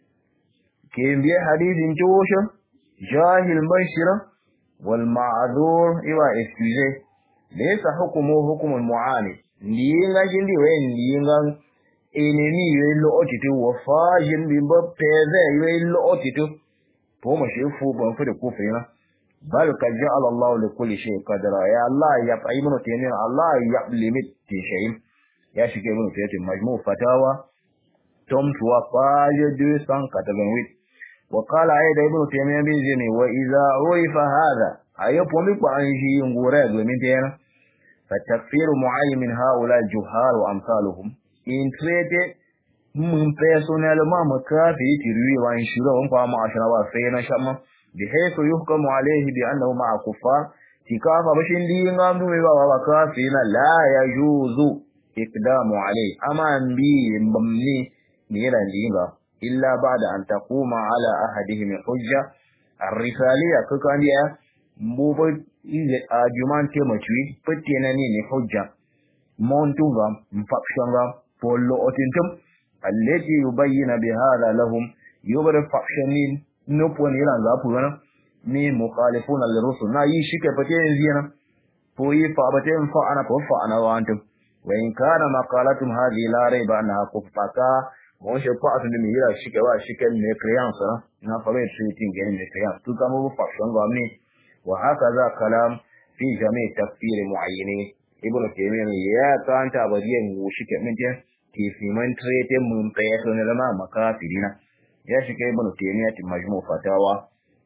ke biye hadithin tosha jahil bashira wal ma'dhur iwa excuse laysa hukmu hukmu al mu'ani ndinga jindi we ndinga enemi we lo otitu wa fajin bi ba peze we lo otitu to mo shefu ban fa da kufina bal ka ja'ala Allah li kulli shay qadara ya Allah ya ibn taymiyyah Allah ya limit shay ya shige ibn taymiyyah majmu fatawa tom tuwa page deux cent quatre-vingt-huit wa qala ayda ibn taymiyyah bi zini wa idha urifa hadha ayo pomi kwa anji ngura glemin tayana fa takfiru mu'ayyin min haula al-juhal wa amsaluhum in trade mun personnellement makafi tiruwi wa inshura wa kwa ma'ashara wa sayna shamma بحيث يحكم عليه بأنه مع كفار تكافى بشين دي نغامدو مبابا وكافينا لا يجوز إقدام عليه أما أنبي مبني نيرا ديغا إلا بعد أن تقوم على أحدهم حجة الرسالية كان دي مبابا إذا أجمان تمشوي فتناني حجة مونتوغا مفاكشنغا فولو أتنتم التي يبين بهذا لهم يبرا فاكشنين nopon yana zafu gana ni mukhalifuna lirusul na yi shike fate yanzu yana ko yi fa bate fa ana ko fa ana wa antum wa in kana maqalatum hadhihi la rayba annaha kufaka mo she fa atun mi yira shike wa shike ne creance na fa be treating game ne creance tu kamo fa shongo amni wa hakaza kalam fi jami' tafsir muayyini ibn taymiyyah ya kanta badiyan mu shike min te ki fi man trete mun pe to ne ma makafirina ya shike ibn taymiyyah ti majmu fatawa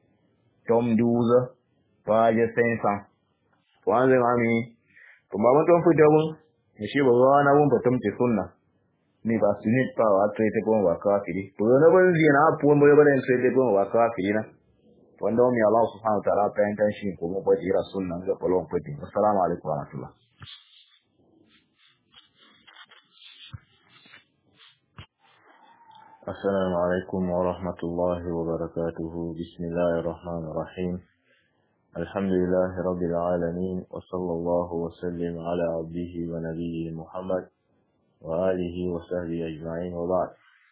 tom douze page cinq cents wanzan ami to ba mutum fita mun shi ba wani mun batum ti sunna ni ba sunni pa wa trete ko wa kafiri to na ban zina apu mo ba den trete ko wa kafiri na wanda mi Allah subhanahu wa ta'ala ta yantan shi ko mo ba jira sunna ga polon fiti assalamu alaikum wa rahmatullah السلام عليكم ورحمة الله وبركاته. بسم الله الرحمن الرحيم. الحمد لله رب العالمين، وصلى الله وسلم على عبده ونبيه محمد وآله وصحبه أجمعين، وبعد.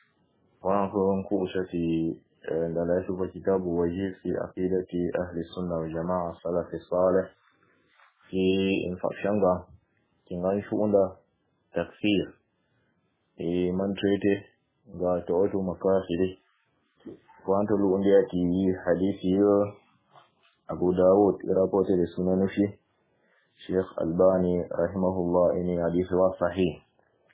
ونحن كوشتي عندما يشوف كتاب وجيز في عقيدة أهل السنة والجماعة السلف الصالح في إنفاق شنغا كنغان شؤون تكفير من تريته ga tawato makafiri ko an tulu inda ya tiyi hadisi yo Abu Dawud rapote da sunan shi Sheikh Albani rahimahullah ini hadisi wa sahih.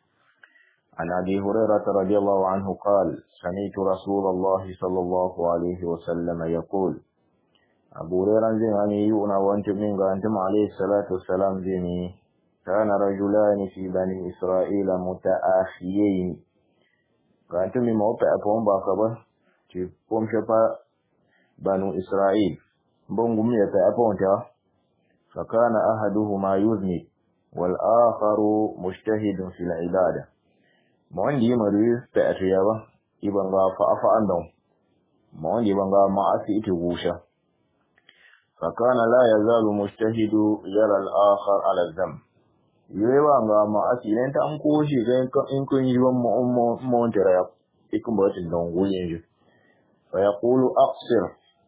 An Abi Hurairah radhiyallahu anhu qala sami'tu Rasulullah sallallahu alaihi wasallam yaqul. Abu Hurairah jani yuna wa antum min ga antum alaihi salatu wassalam jini kana rajulani fi bani Isra'ila muta'akhiyayn. Kantu mi mau pe apon ba ka ba ti pom shepa banu Israil bon gum ya pe apon ta fakana ahaduhuma yuzni wal akharu mujtahidun fil ibada mo ndi mari pe atiya ba iban ga fa afa andon mo ndi ban ga ma asi iti gusha fakana la yazalu mujtahidu yara al akhar ala dhanb yewa nga ma asilen ta an ko shi ga in kun yi wa mu mu tara ya ikun ba tin don wuyen ji fa yaqulu aqsir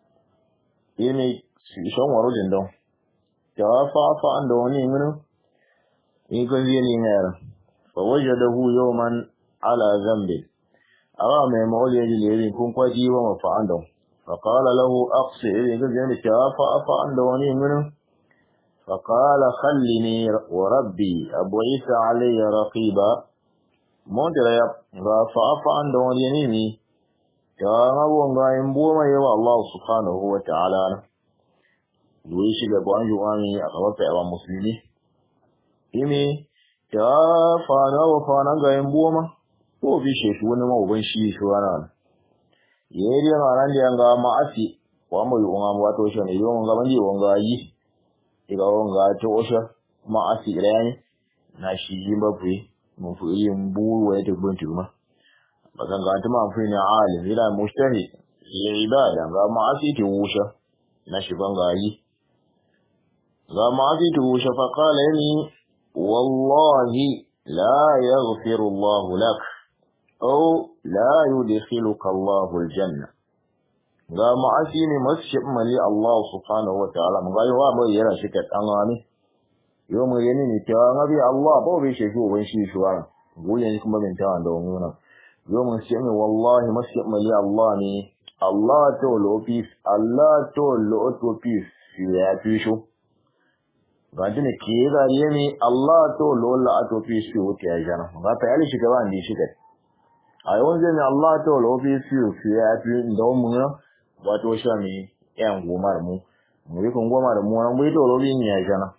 yemi shi shon waro din don ta fa fa an da wani mun in kun yi ni ne fa wajadahu yawman ala zambi awa mai mawli ji le kun kwaji wa fa an don fa qala lahu aqsir in kun yi ta fa fa an da wani mun فقال خلني وربي أبعث علي رقيبا مونترا يا فافا عند ونيني كان أبو غايم بوما يوا الله سبحانه وتعالى ويشي غبان جواني أقوى فأوا مسلمي إمي تا فانا وفانا غايم بوما ko bi shi wani mawuban shi shi wannan yeri ma ran da ga ma asi wa mu yunga wato shi ne yunga ban yi wanga yi iga wonga to osha ma asirani na shi jimba fu mu fu yin buru wa ta buntu ma bakan ga ta ma fu ni alim ila mujtahid ya ibada ga ma asiti wusha na shi banga yi ga ma asiti wusha fa qala ni wallahi la yaghfiru Allah lak aw la yudkhiluka Allah aljanna ga ma'asi ne masu mali Allah subhanahu wa ta'ala mun ga yawa bai yana shi ka dan wani yo mu yani ne ta nabi Allah ba bai shi ko ban shi shuwa goyen kuma bin ta da wannan yo mun shi ne wallahi masu mali Allah ne Allah to lofi Allah to lofi ya fi sho ga dine ke ga yemi Allah to lola to fi shi wuce ya jana ga ta yali shi ga ban shi ka ayon ne Allah to lofi shi ya fi da mun wato sha mi yan gomar mu mu yi kun gomar mu an bai to robi ni ya jana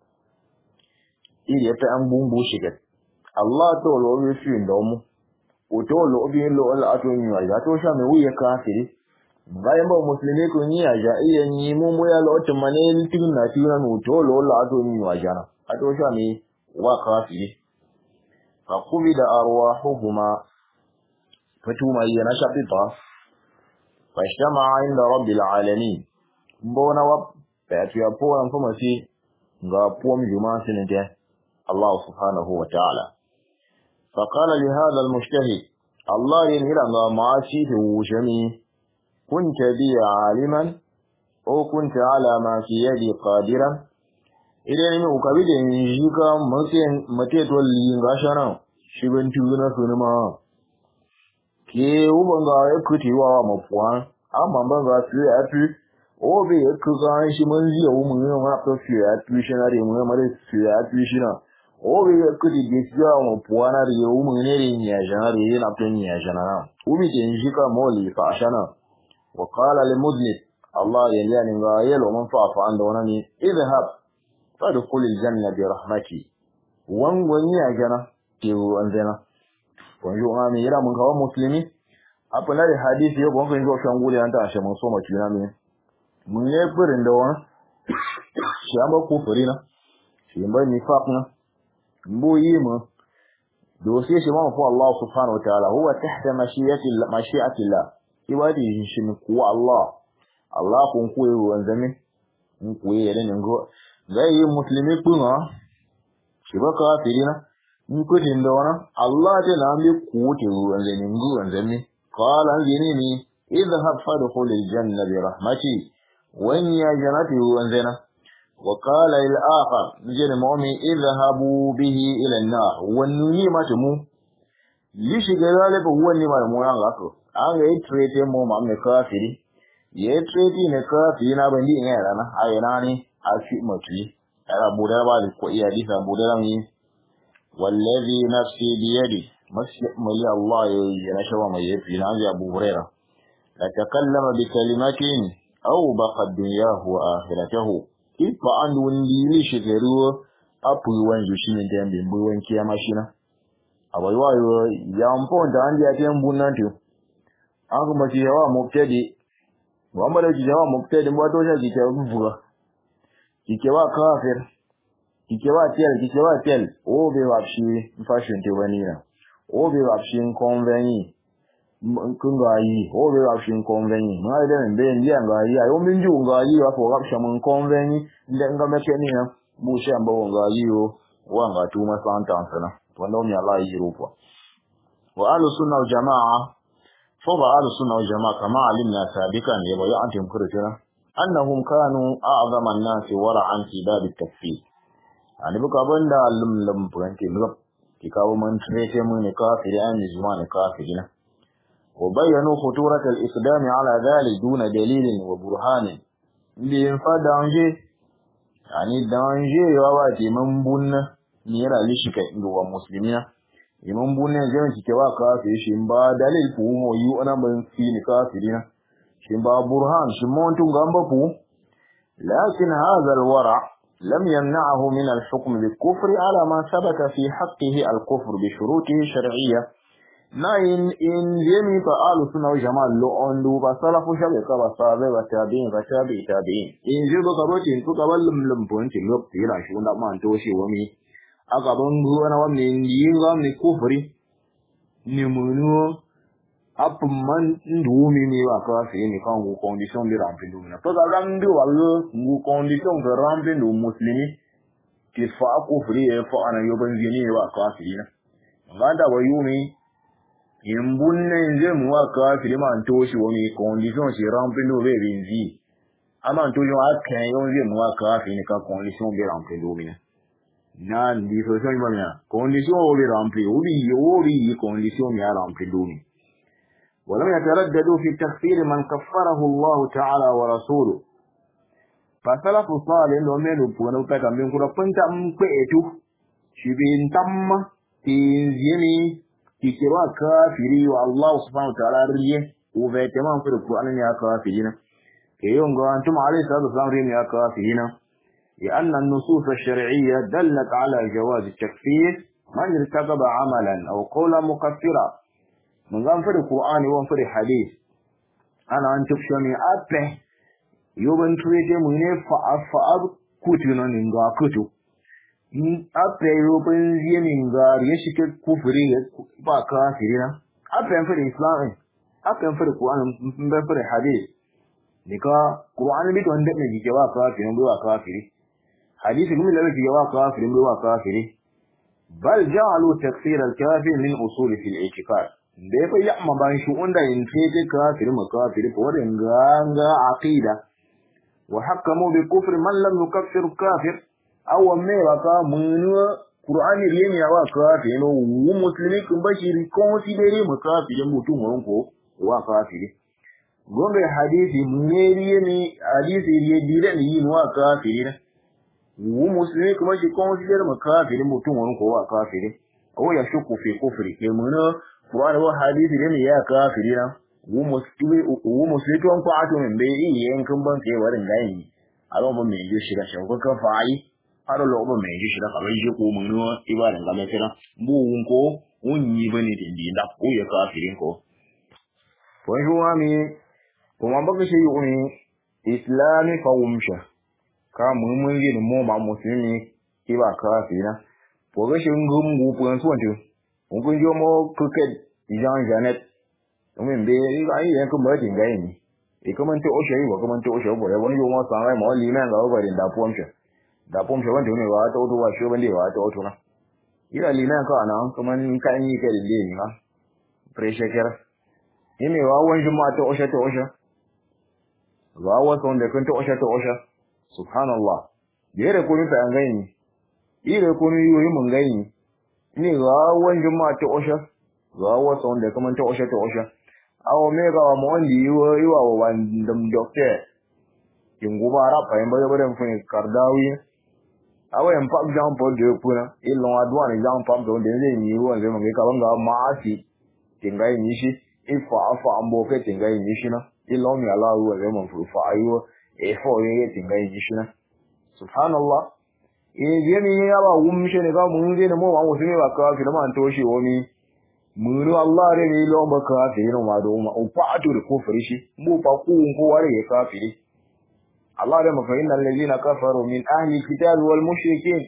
iri ta an bumbu shi ga Allah to robi shi ndo mu o to robi lo Allah ato ni ya to sha mi wuya kafiri bayan ba musulmi ko ni ya ja iya ni mu mu ya lo tin mane tin na ti na mu to lo Allah ato ni ya jana ato sha mi wa kafiri fa qubida arwahuhuma fatuma yana shabita فاجتمع عند رب العالمين mbona wa patu ya po an fama si ga po mi juma sinete Allah subhanahu wa ta'ala faqala li hadha al-mujtahid Allah yanira ga ma shi da wushami kunta bi aliman o kunta ala ma fi yadi qadiran idan ni ukabi da yi ga mutin mate to linga shana shi ban tuna sunuma ke ubanga ya kutiwa mafuwa amma banga su ya fi obe ya kuga shi mun ji o mun ma to su ya fi shi na re mun ma su ya fi shi na obe ya kuti de shi ya mafuwa na re o mun ne re ya jana re na to ni ya jana na ubi de shi ka moli fa shana wa qala lil mudnib Allah ya yani ga yelo man fa fa anda wannan ni idhhab fadkhul al janna bi rahmati wangon ya jana ke wanzana wanjo ami ira mun kawo muslimi apo na hadisi yo gongo ngo shanguli anta ashe mun so matuna mi mun ne burin da wan shi amba ku furina shi mba nifaq na mbo yi mu دوسي شما فو الله سبحانه وتعالى هو تحت مشيئة مشيئة الله ibadi shin kuwa Allah Allah kun kuwa wanzame in kuwa yare ne go zai yi musulmi kuma shi ba kafirina in ku din da wannan Allah ta na mi ku te wanzame go wanzame qala zinini idhhab fadkhul aljanna bi rahmati wa in ya jannati wanzana wa qala al akhar jin mu'min idhhabu bihi ila an-nar wa nuni matumu lishi ga zalika huwa ni ma mu yan gaso an ga trade mu ma me kafiri ye trade ne kafiri na bandi ne rana ayana ne a shi mutu ara budar ba ko iya disa budar mi wallazi nafsi bi yadi mali Allah ya nashawa mai yafi na ji Abu Hurairah la takallama bi kalimatin aw baqa dunyahu wa akhiratuhu ifa an wundi lishi garuwa apu wanju shi ne dambe mu wanki ya mashina abayiwayo yamponda andi ate mbunantu angu mati yawa mubtadi wamara jijawa mubtadi mbatoja jitavuga kikewa kafir kikewa tel kikewa tel obe wapshi fashion tewanina obe wapshi konveni kungayi obe wapshi konveni maida mbe ndiya ngayi ayo minju ngayi wafo wapsha mun konveni ndenga mekenina busha mbo ngayi yo wanga tuma santansana wanda mi Allah yi rufa wa ahlus sunna wal jamaa fa ba ahlus sunna wal jamaa kama alimna sabikan ya bayu antum kurtuna annahum kanu a'zama an-nas wara'an fi bab at-takfir ani buka banda lumlum puranti lub kikawo man trete mun ne kafiri an juma ne kafirina wa bayanu khuturat al-iqdam ala dhalik duna dalilin wa burhanin bi fada anje ani danje yawa ti man bunna ni yana lishika wa muslimina imam bunne jama kike wa kafiri shin ba dalil fu mo yu ana ban fi ni kafirina shin ba burhan shin mon tun gamba fu lakin hadha alwara lam yamna'hu min alhukm bilkufr ala ma sabata fi haqqihi alkufr bi shurutihi shar'iyya nain in jami fa alu sunna wa jamaa lo ondu ba salafu shabe ka ba sabe wa tabi'in wa tabi'i tabi'in in jibo ka rotin ku ka ballum lum ponti lo tira shi wanda man to shi wami aka bangu ana wamne yinga ne kufri ni munu apman ndumi ni wa ka fi ni kan go condition de remplir do na to ga randu wallo go condition de remplir do muslimi ki fa kufri e fa ana yo ban zini wa ka fi na nganda wa yumi yimbunne nje mu wa ka fi ma to shi woni condition si remplir do be binzi ama to yo akan yo nje mu wa ka fi ni ka condition de remplir do mina na di so so imanya condition o be rempli o bi o bi condition ya rempli dumi wala yataraddadu fi takfir man kaffarahu Allah ta'ala wa rasuluhu fasalafu salih lo melu puno peka mbingura punta mpe etu shibin tamma tinzini kikirwa kafiri wa Allah subhanahu wa ta'ala riye uvete man furu Qur'an ya kafirina kayongo antum alayhi salatu wa sallam ya kafirina لأن النصوص الشرعية دلت على جواز التكفير من ارتكب عملا أو قولا مكفرا من غنفر القرآن وانفر الحديث أنا أن تفشمي أبه يوبن تويتي مني فأفأب كتنا ننغا كتو أبه يوبن زي ننغا يشك كفري باكافرين أبه ينفر الإسلام أبه ينفر القرآن ينفر الحديث لكا قرآن بيت وندق نجي جوا كافرين بوا كافرين حديث من الذي جوا كافر بوا كافر بل جعلوا تكفير الكافر من أصول في الاعتقاد ده يعمى بان شؤون ده ينفيك كافر مكافر فورنغا عقيدة وحكموا بكفر من لم يكفر كافر أو ما وقع من قرآن اليوم يوا كافر ومسلمي كمبشر كونسيدري مكافر متوم ونكو وكافر gombe hadithi mweri ni hadithi yedire ni yinwa kafirina wu muslimi kuma shi consider makafiri mutum wani ko wa kafiri aw ya shuku fi kufri ke mun qur'an wa hadithi ne ya kafiri na wu muslimi wu muslimi to an ko ato men be yi yankan ban kai warin gayi alo ba me yi shira shi ko ka fa'i aro lo ba me yi shira ka bai ko mun ibadan ga me kira bu wun ko unyi bane din da ko ya kafirin ko ko huwa mi kuma baka shi yi islami fa wumsha ka mun yi mu ma musulmi ki ba kafira ko ga shin gungu ko an suwan kun jo mo cricket Jean Janet mun be ga yi yan kuma tin ga yi e kuma to o shi wa kuma to o shi bo ya wani yo mo san ai mo li men ga ba din da pom shi da pom shi wanda ne wa ta to wa shi bande wa ta to na ira li men ka ana kuma ni ka ni ka le ni ma pressure kera ni me wa wani ma to o shi to o shi wa wa son da kun to o shi to o shi subhanallah yere ko ni ta an ga yi ire ko ni yo yi mun ga yi ni ga wani ma to o shi ga wa son da kuma to o shi to o shi awo me ga wa mo ndi yo yo wa wan dum doctor yunguba ra pa yamba bare mfuni kardawi awo en pa example de puna ilo adwa ni jam pam do de ni wo nze mangi ka banga maasi tingai nishi ifa afa ambo ke tingai nishi na ilo mi ala wo ze mo fu fa ayo e fo ye tingai nishi na subhanallah e je ni ya ba wum she ne ga mun je ne mo wa wo ne ba ka fi ma to shi wo mi munu Allah re ni lo ba ka fi no ma do ma o pa to ko fari shi mu pa ku ko ware ya kafiri Allah da mafa innal ladina kafaru min ahli alkitab wal mushrikin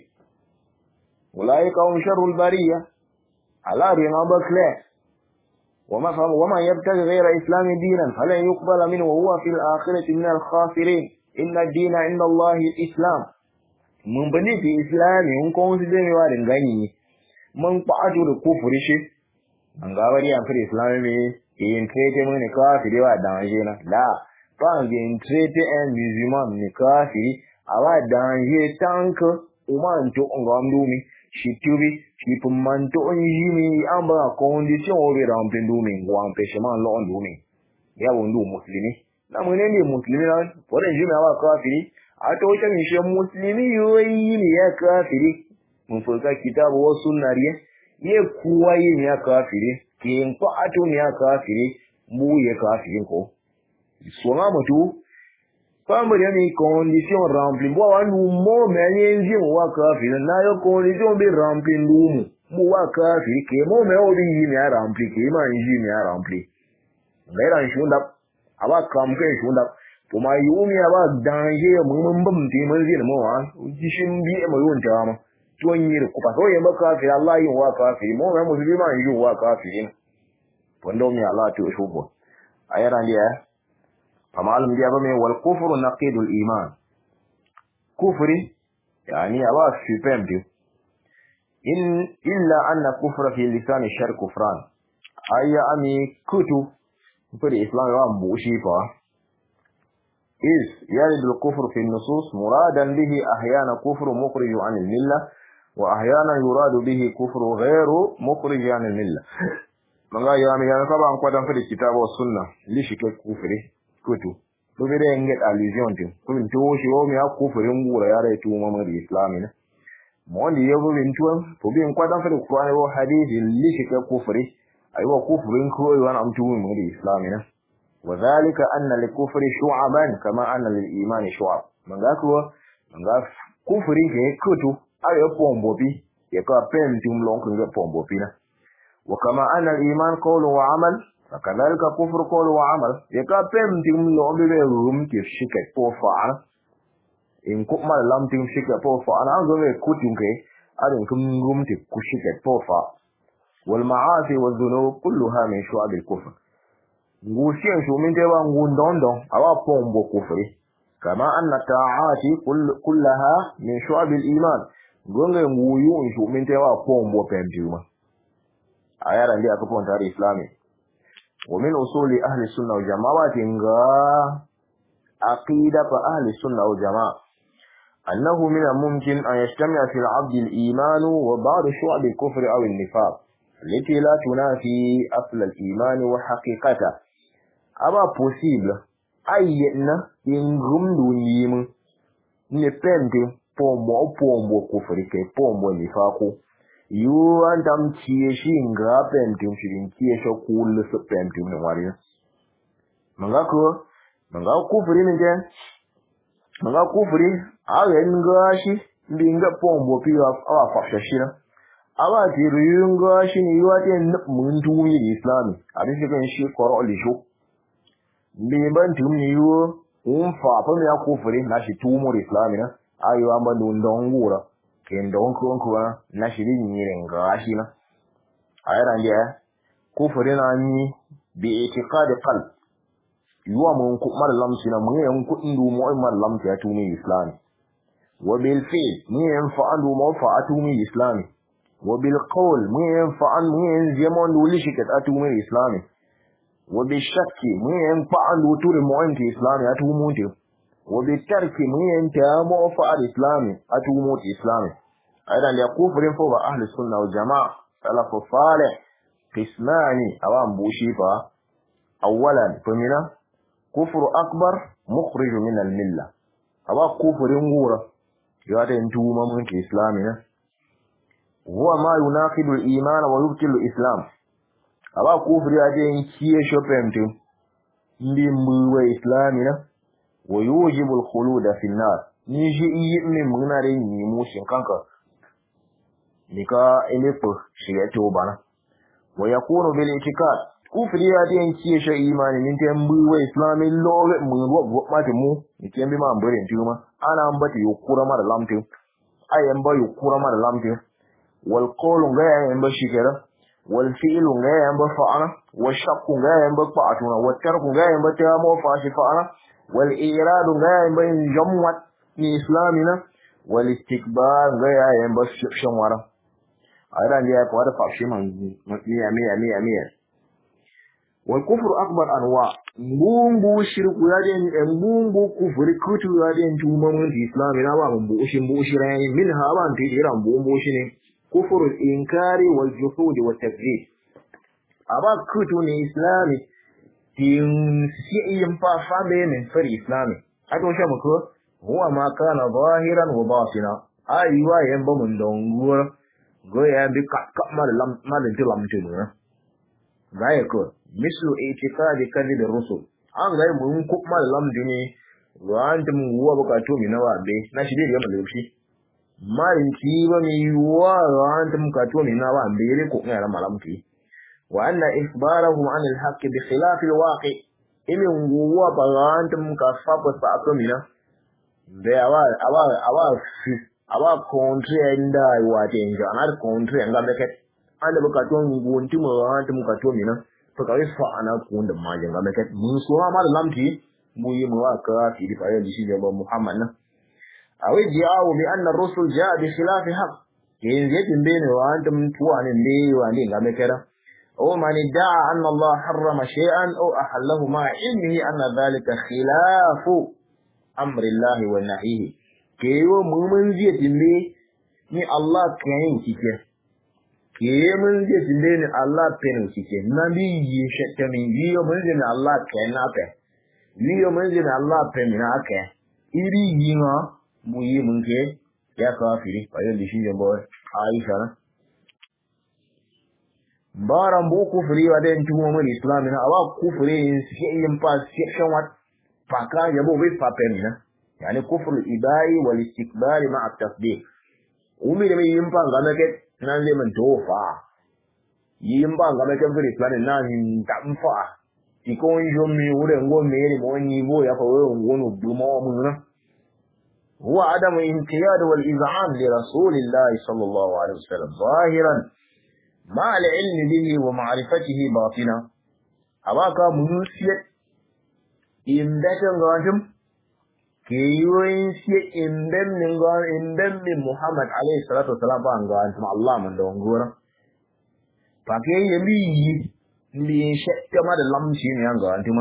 ulaika hum sharrul bariyah Allah re ma ba kle وما وما يبتغي غير اسلام دينا فلن يقبل منه وهو في الاخره من الخاسرين ان الدين عند الله الاسلام mun bane fi islami mun ko su da yawa dangane mun pa to ko fari shi an ga wari an fara islami in trete mun ne kafiri wa danje na la fa in trete en musulman ne kafiri awa danje tank uman to ngam dumi shi tubi shi pumman to yimi an ba condition o be ram pendumi wan pesheman lo ndumi ya wondu muslimi na mun ne muslimi na ko da jimi awa kafiri a to ta mi shi muslimi yoyi ne ya kafiri mun fuka kitabu wa sunnariye ye kuwa yin ya kafiri ke in fa ato ne ya kafiri mu ya kafirin ko so ma mutu fambo ya ni condition rempli bo wa nu mo me yenzi wa kafiri na yo condition be rempli ndumu mu wa kafiri ke mo me o bi yin ya rempli ke ma yin ya rempli ngaira shunda aba kam ke shunda to ma yumi aba danje mun mun bam te mun zin mo wa jishin bi e mo yun ta ma to nyir ku pa so yamba kafiri Allah yin wa kafiri mo me muslima yin wa kafiri wanda mi Allah to shugo ayara ndiya famalum ndiya ba me wal kufru naqidul iman kufri yani aba sipem bi in illa anna kufra fi lisan ash-shar kufran ayya ami kutu kufri islam wa bushi fa is yarid al-kufr fi an-nusus muradan bihi ahyana kufru mukhrij 'an al-millah wa ahyana yuradu bihi kufru ghayru mukhrij 'an al-millah manga yami yana ka ba an kwadan fadi kitabu sunna lishi ke kufri kutu to be da nget allusion tin ko min to shi o mi akufurin gura ya rai tuwo mamar islami ne mo ndi yego bin tuwo to bi en kwadan fadi qur'ani wa hadisi lishi ke kufri aywa kufurin ko yana am tuwo mamar islami ne وذلك أن للكفر شعبا كما أن للإيمان شعب manga ko manga kufri ke kutu ayo pombobi ye ka pen tum lon ko nge pombobi na وكما أن الإيمان قول وعمل فكذلك كفر قول وعمل يكا بهم تم لون بيروم تشكت بوفعل إن كمل لم تم شكت بوفعل أنا زوجي كتوم كي أدين كم روم تكشكت بوفعل والمعاصي والذنوب كلها من شعب الكفر ngusian شو من تبع ngundondon awa pombo kufri كما أن الطاعات كل كلها من شعب الإيمان gonge nguyu شو من تبع pombo pemjuma ayara ndia akapo ndari islami wa min usuli ahli sunna wal jamaa tinga aqida fa ahli sunna wal jamaa annahu min al-mumkin an yajtami'a fi al-'abd al-iman wa ba'd shu'ab al-kufr aw an-nifaq allati la tunafi asl al-iman wa haqiqata aba possible ayna ingumdu yim ne pende pombo pombo kufri ke pombo nifaqo yu andam ciye shi nga pentim shirin ciye sho kul su pentim ne wari manga ko manga kufuri ne je manga kufuri awe nga shi binga pombo piwa awa fasha shira awa ti ruyunga shi ni yuati mun tumi islami abin shi kan shi koro lisho limban tumi yu un fa fa me kufuri na shi tumu islami na ayo amba ndongura kendo onko onko na shirin yiren gashi na ayran dia kufri na ni bi itiqad qalb yuwa mun ku mar lamsi na mun yan ku indu mu mar lamsi ya tumi islam wa bil fi'l mun yan fa'alu mu fa'atu mi islam wa bil qawl mun yan fa'al mun yan zaman wuli shi ka tumi islam wa bil shakki mun yan fa'alu turi mu an islam ya tumu ti wa bil tarki mun yan ta mu fa'al islam atumu ti islam ayran ya kufrin fo ba ahli sunna wal jamaa salafu salih qismani awan bushi fa awalan famina kufru akbar mukhrij min al milla aba kufrin gura ya da intuma mun ke islami na huwa ma yunaqidu al iman wa yubtilu islam aba kufri ya da kiye shopemtu ndi mbuwe islami na wa yujibu al khulud fi an nar ni shi yi min mun na da ni mu shin kanka nika ilifu shiyato bana wa yakunu bil itikad kufri ya den kiye sha imani min tembu wa islami lowe mu wo mate mu ni tembi ma ambare ntuma ana ambati yukura mara lamte ayan ba yukura mara lamte wal qawlu ngaya yamba shikera wal fi'lu ngaya yamba fa'ana wa shakku ngaya yamba fa'atuna wa tarku ngaya yamba tamo fashi fa'ana wal iradu ngaya yamba jamwat ni islamina wal istikbar ngaya yamba shanwara ayran dia ko da fashi man miya miya miya miya wal kufru akbar anwa mbungu shirku ya den mbungu kufri kutu ya den tuma mun islam ina ba mbungu shin mbungu shirani min ha ban ti ira mbungu shine kufru inkari wal juhud wa takzib aba kutu ni islami tin si'in fa fa be min fari islami ato sha muko huwa ma kana zahiran wa batina aiwa yamba mun dongura goya bi kakkamar lam malin tilam tinu gaya ko mislu itiqadi kadhib ar-rusul an gaya mun kuma lam dini wanda mun huwa bukatu mi nawa be na shi dai yamma lushi marin ki ba mi yuwa wanda mun bukatu mi nawa be re ko ngara malam ki wa anna ikhbarahum an al-haqq bi khilaf al-waqi ilin huwa ba wanda mun ka fafa sa to mi na be awa awa awa awa country nda wate nja anar country nga meket anda bakato ngunti mo ante mukato mina pakawe fa ana kunda maje nga meket mun so ma lamti mu yi mu aka fi di faye di shi ba Muhammad na awe ji'awu bi anna ar-rusul ja'a bi khilafi haqq yin yatin bene wa ante mtuwa ne ne wa ne nga mekera o man da'a anna Allah harrama shay'an aw ahallahu ma ilmihi anna dhalika khilafu amri Allah wa nahyihi keyo mun zai timbe ni Allah kayan kike ke mun zai timbe ni Allah kayan kike nabi yi shakka min yiyo mun zai ni Allah kayan na pe yiyo mun zai ni Allah pe min aka iri yi ma mu yi mun ke ya kafiri bayan da shi ne boy Aisha na baran bo kufri wa den tumo mun Islam na awa kufri shi yin fa section wat paka yabo bai fa pe na yani kufru ibai wal istikbar ma at-tasdiq umi da mai yin ban ga make nan zai man tofa yin ban ga make furi plan nan tan fa ti ko yo mi wure ngo me ri mo ni bo ya fa wo ngo no du mo mun na huwa adamu intiyad wal iz'am li rasulillah sallallahu alaihi wasallam zahiran ma al-ilm bihi wa ma'rifatihi batina abaka munusiyat in da kan ga kiyoyin shi indan min ga indan min Muhammad alaihi salatu wasalam ba ga antum Allah man don gora fa ke yemi ni shekka ma da lamshi ne an ga antum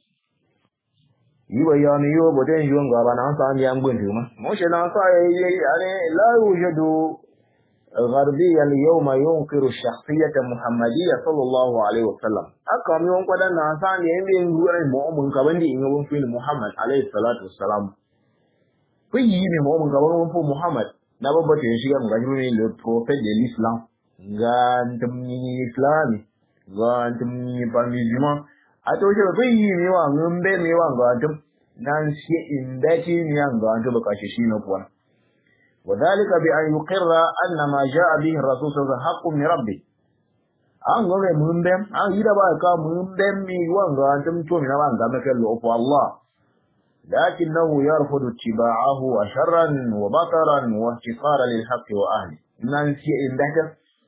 yi wa ya mi yo boden yo ga ba na sa mi an gun tuma mo she na sa yi ane la yujadu غربيا اليوم ينكر الشخصية المحمدية صلى الله عليه وسلم أكم يوم قد ناسان يمين غير مؤمن كبندي إنهم في محمد عليه الصلاة والسلام في يمين مؤمن كبندي في محمد نبغى بتشيء مغادرين le prophète de l'islam gantamni islami gantamni musulman ato je fi yimi wa ngumbe mi wa gantam nan shi indati mi an gantam baka shi na kuwa وذلك بأن يقر أن ما جاء به الرسول صلى الله عليه وسلم حق من ربه an gore mun dem an yi da ba ka mun dem mi wanga tum to mi na ban ga maka lo fa Allah lakinnahu yarfudu tibaahu asharran wa bataran wa ihtiqara lil haqq wa ahli nan si indaka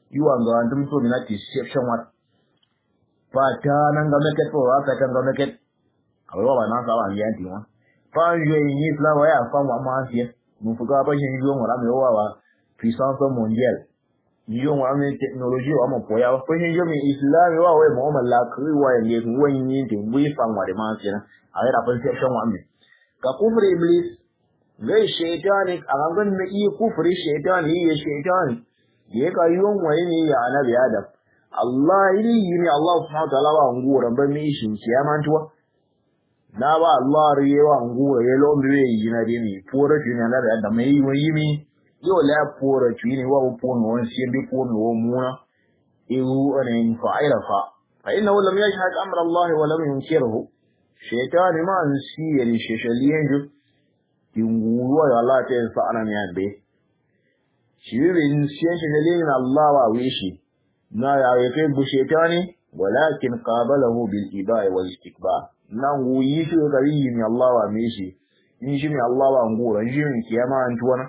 yuwa ga andum to mina deception wat pata nan ga meket ko aka tan ga meket awa ba na sa wa yanti wa pa yue ni islam wa ya fa wa ma sie mu fuga ba yin yo ngora me wa wa puissance mondiale yo wa me technology wa mo poya wa yin yo me islam wa wa mo ma la kri wa ye ku wa yin de wi fa wa de ma sie na ayi da perception wa me ka kufri iblis gai shaitani a gangan na iya kufri shaitani ya shaitani ya ka yi wani wani ne ya anabi adam Allah iri yi ne Allah subhanahu wa ta'ala wa ngura ban mi shi ki ya mantuwa na ba Allah riye wa ngura ya lo mbe yi na de ni pora ju ne na da mai yi wani mi yo la pora ju ne wa po no si bi po no muna iu anin fa'ila fa fa innahu lam yashhad amra Allah wa lam yunkirhu shaitani ma an siyari shashaliyan ju yunguwa ya Allah ta yin sa'ana ne yabe shi bin siyan shagalin Allah wa wishi na ya yake bu shaitani walakin qabalahu bil ibai wal istikbar nan wuyi shi gari ni Allah wa mishi in shi ne Allah wa ngura shi ne kiyama an tuwana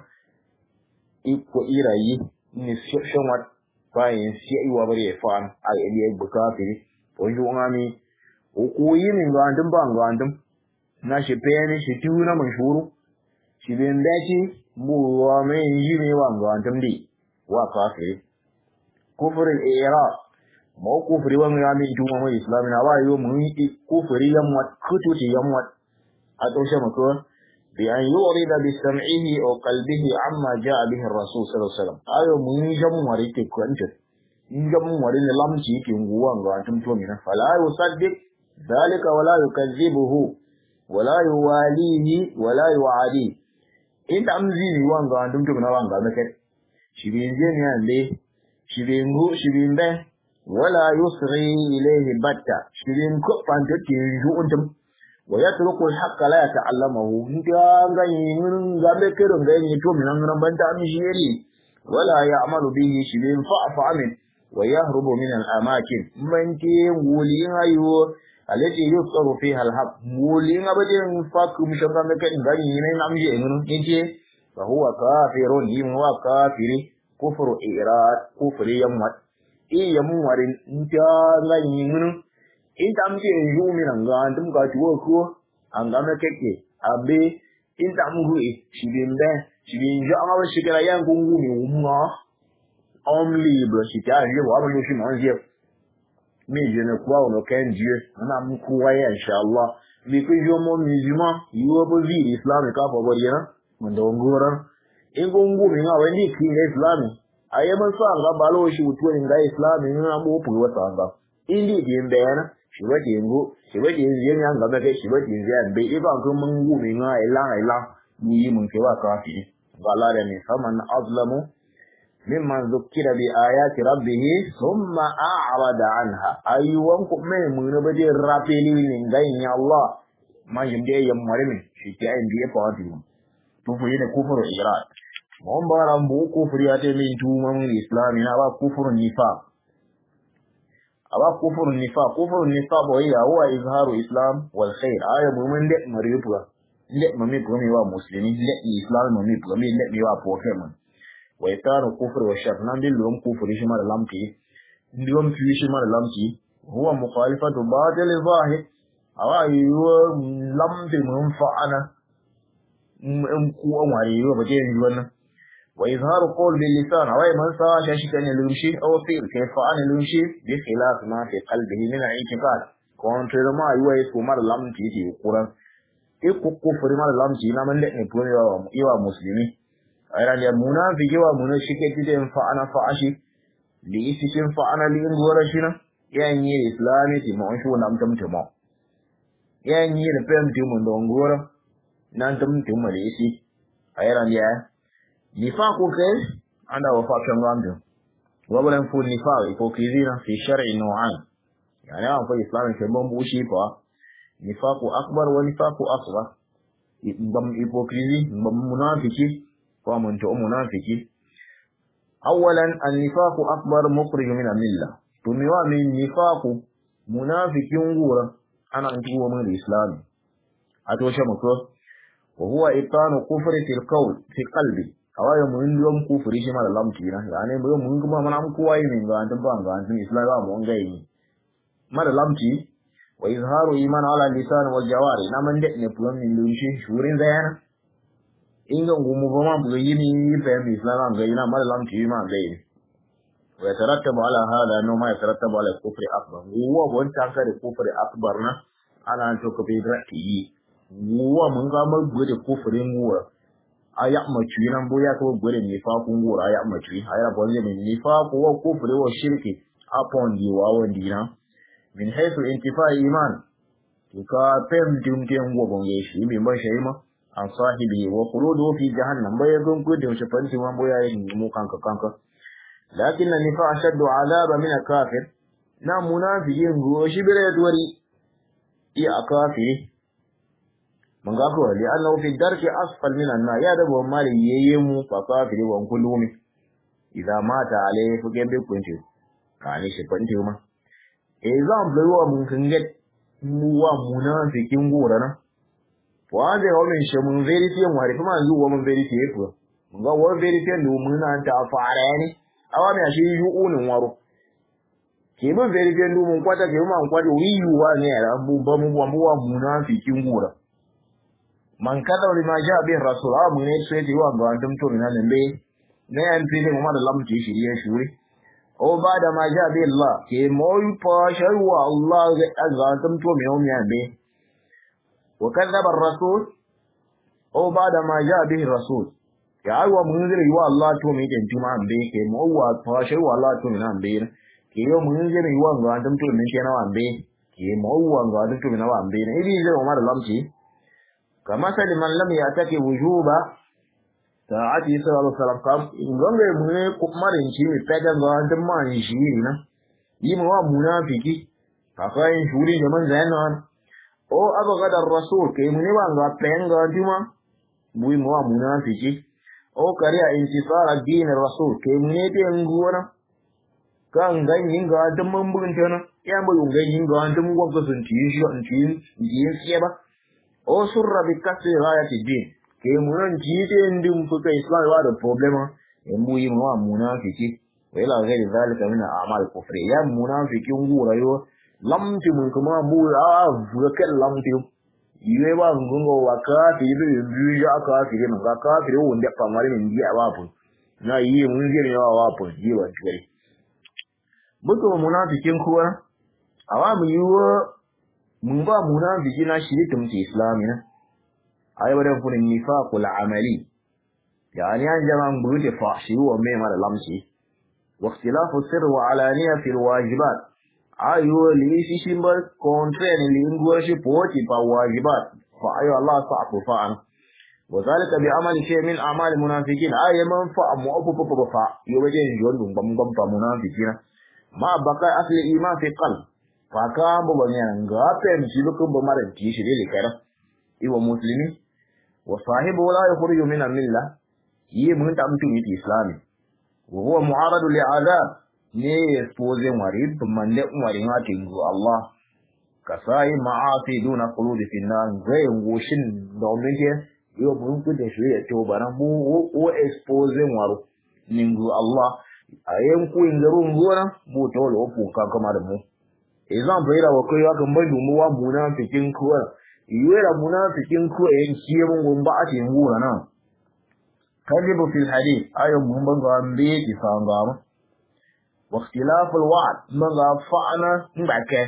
iko irayi ni shan wat bayan sai wa bare fa a yi bukafiri to yi ngami ko yi min ga andum ba ga andum na shi pene shi tuna mun shuru shi bin dace mu wa mai yi ne wa ga andum di wa kafiri kufrin era mo kufri wa mu ya mi tuma mu islam na wa yo mu yi kufri yamma kututi yamma a to shi mako bi an yurida bi sam'ihi aw qalbihi amma jaa bihi ar-rasul sallallahu alaihi wasallam ayo mu yi jamu mari te kwanta in jamu mari ne lamci yake nguwa ga andum to mina fala yusaddiq ذلك ولا يكذبه ولا يواليه ولا يعادي انت امزيني وانغا عندهم تكنا وانغا مكت شبين جيني عندي شبين هو شبين به ولا يصغي إليه بتا شبين كفان تكينجو انتم ويترك الحق لا يتعلمه انت غاين غامكر غاين يتوم من بنت امشيري ولا يعمل به شبين فعف عنه ويهرب من الأماكن من كي ولين أيوه alati yusaru fiha alhaq mulin abadin faku mushanga meke ngani ne namje ngunu inje fa huwa kafirun yim wa kafiri kufru irad kufri yammat e yamu warin inta ngani ngunu inta amje yumi nanga andum ka tuwo ko anga meke ke abe inta amgu e shibinde shibinja amawa shikira yangu ngumi umma om libre shita je wa ba yoshi manje mais je ne crois aucun Dieu. On a mon croyant, Inch'Allah. Mais que je mon musulman, il y a pas vie l'islam et qu'à favori, hein. Mon dongora. Et gongo, mais on a dit qu'il est islam. Aye man sa nga balo shi wutu ni nga islam ni na mo pu wa sa nga. Indi di mbena, shi wa di ngo, shi wa di yin yang nga ke shi wa di yin be e ba ko mun gu mi nga ila ila ni yi mun ke wa ka fi. Bala da ni faman azlamu mimman zukkira bi ayati rabbih thumma a'rada anha aywan ku me mun ne bade rapeli ni ngai ya Allah ma yimde yam marimi shi ke ai biye fa wadi to fu yene kufuru irad mon baram bu kufri ate min tu mun islam ina ba kufuru nifaq aba kufuru nifaq kufuru nifaq bo ya huwa izharu islam wal khair aya mu mun de mariwa le mami ko mi wa muslimi le islam mami ko mi le mi wa po keman ويتار كفر والشر نندل لهم كفر شمال لامتي لهم في شمال لامتي هو مخالفة باطل ظاهر أو أيوة لامتي منفعنا مكو أماري وبجين جوانا وإظهار قول باللسان أو من سوى شاشكا يلومشي أو فيل كيف أنا يلومشي بخلاف ما في قلبه من الاعتقاد كونتر ما أيوة يسكو مال لامتي في القرآن إيكو كفر مال لامتي نامن لأني كون يوا مسلمي ayran ya munafiki wa munashike tide mfa'ana fa'ashi li isikin fa'ana li ngora shina yanyi islami ti mo shu nam tam tamo yanyi ne pem ti mo ndongora nan tam ti mo li isi ayran ya nifaqu ke anda wa fa shamramdo wa balan fu nifaq hipokrizia fi shar'i nu'an yani an fa islami ke bon bushi fa nifaqu akbar wa nifaqu asghar ibam hipokrizia ibam munafiki ومن تؤمن منافقي اولا النفاق اكبر مخرج من المله تموا من نفاق منافقين غورا انا انتو من الاسلام اتوشى مكو وهو ابطان كفر في القول في قلبي awaye mun yom kufri shi ma da lamti na yani mun mun kuma mana mun kowa yin ga an ba ga an islam ba mun ga yi ma da lamti wa izharu iman ala lisan wal jawari na man de ne puan min lushi shurin zayana inga ngumu ba ma bu yi ni fa mi islam ga ina ma da lamti ma ga yi wa yatarattabu ala hada no ma yatarattabu ala kufri akbar huwa bon tanka da kufri akbar na ana to ko bi rati huwa mun ga ma gode kufrin huwa aya macu nan boya ko gure ni fa kun gura aya macu aya bonje min ni fa ko ko fure wa shirki upon di wa wandi na min haythu intifa iman ka pem dum ke ngo bonge shi min ban shi ma an sahibi wa khuludu fi jahannam boya gon ko de shi fanti wa boya yin mu kanka kanka lakin nifa ashaddu azaba min kafir na munafiqin go shi bire duwari iya kafiri mun ga ko li annahu fi darki asfal min an-nar ya da bo mali yeye mu fa kafiri wan kulumi idza mata alayhi fu gembe kunti kani shi kunti ma example wa mun kinget mu wa munafikin gora na wa da ho min shi mun verify mu hari kuma zu wa mun verify ko mun ga wa verify nu mun na ta fara ne awa mi ashi yu unin waro ke mun verify nu mun kwata ke mun kwata wi yu wa ne ra bu ba mu wa munafikin gora man kada lima jaa bi rasul abu ne sai ti wa ga dum to ina ne be ne an fi ne mu da lamti shi ya shuri o ba da ma jaa bi allah ke moy pa sharu allah ga ga dum to me o mi be wa kadaba rasul o ba da ma jaa bi rasul ya wa mun zira wa allah to me den juma be ke mo wa pa sharu allah to ina be ke yo mun zira wa ga dum to me ke na wa be ke mo wa ga dum to na wa be ne ibi zira ma da lamti كمثل من لم يأتك وجوبا ta'ati sallallahu alaihi wasallam kam ngonge mune kumarin shi mi pega ngande man shi na yimo wa munafiki akayin shuri da man zanan o aba gadar rasul ke mune wa nga penga dima bui mo wa munafiki o kariya intisara din rasul ke mune te ngona kan ganyin ga da man bugun tana ya mu ganyin ga da mu gonga sun ci shi an ci yin siya ba o surra bi kasri ghayati din ke munan jide ndum fuka islam wa da problema embu yi mu munafiki wala gairi zalika min a'mal kufri ya munafiki ngura yo lamti mun kuma mu a vuka lamti yiwe ba ngungo wakati yibe yibe aka afire mun ga ka afire wonde pamare min ji awapo na yi mun ji ne awapo ji wa tire mutu munafikin kuwa awamu yiwo mun ba munafiki na shi tumti islami na ay wadan funin nifaqul amali yani an jama'an buje fashi wa me mara lamsi wa ikhtilafu sirr wa alaniya fi alwajibat ayo li shi shimbal contraire li ngwashi poti pa wajibat fa ayo Allah ta'fu fa an wa zalika bi amali shay min a'mal munafiqin ay man fa mu'afu fa fa yo waje yondum bam bam fa munafiqina ma baqa asli iman fi qalb faka mbo banya ngape msiluko mbo mara tishi lele kara iwa muslimi wa sahibu la yukhruju min al-milla yi mun ta mutum yi islami wa huwa mu'arad li azab ne expose marid mande umari ngati ngu Allah kasai ma'asi duna quludi fi an-nar gai ngoshin domin ke yo mun ku da shi ya to baran mu o expose waru ningu Allah ayen ku ingaru ngora bu to lo fu ka kama da mu example ira wa koyo kan bai mu wa munafikin kuwa yera munafikin kuwa yin kiye mun gumba a cikin gura nan kadibu fil hadith ayo mun ban ga ambe ki sanga mu wa ikhtilaf al wa'd man ga fa'ana mbake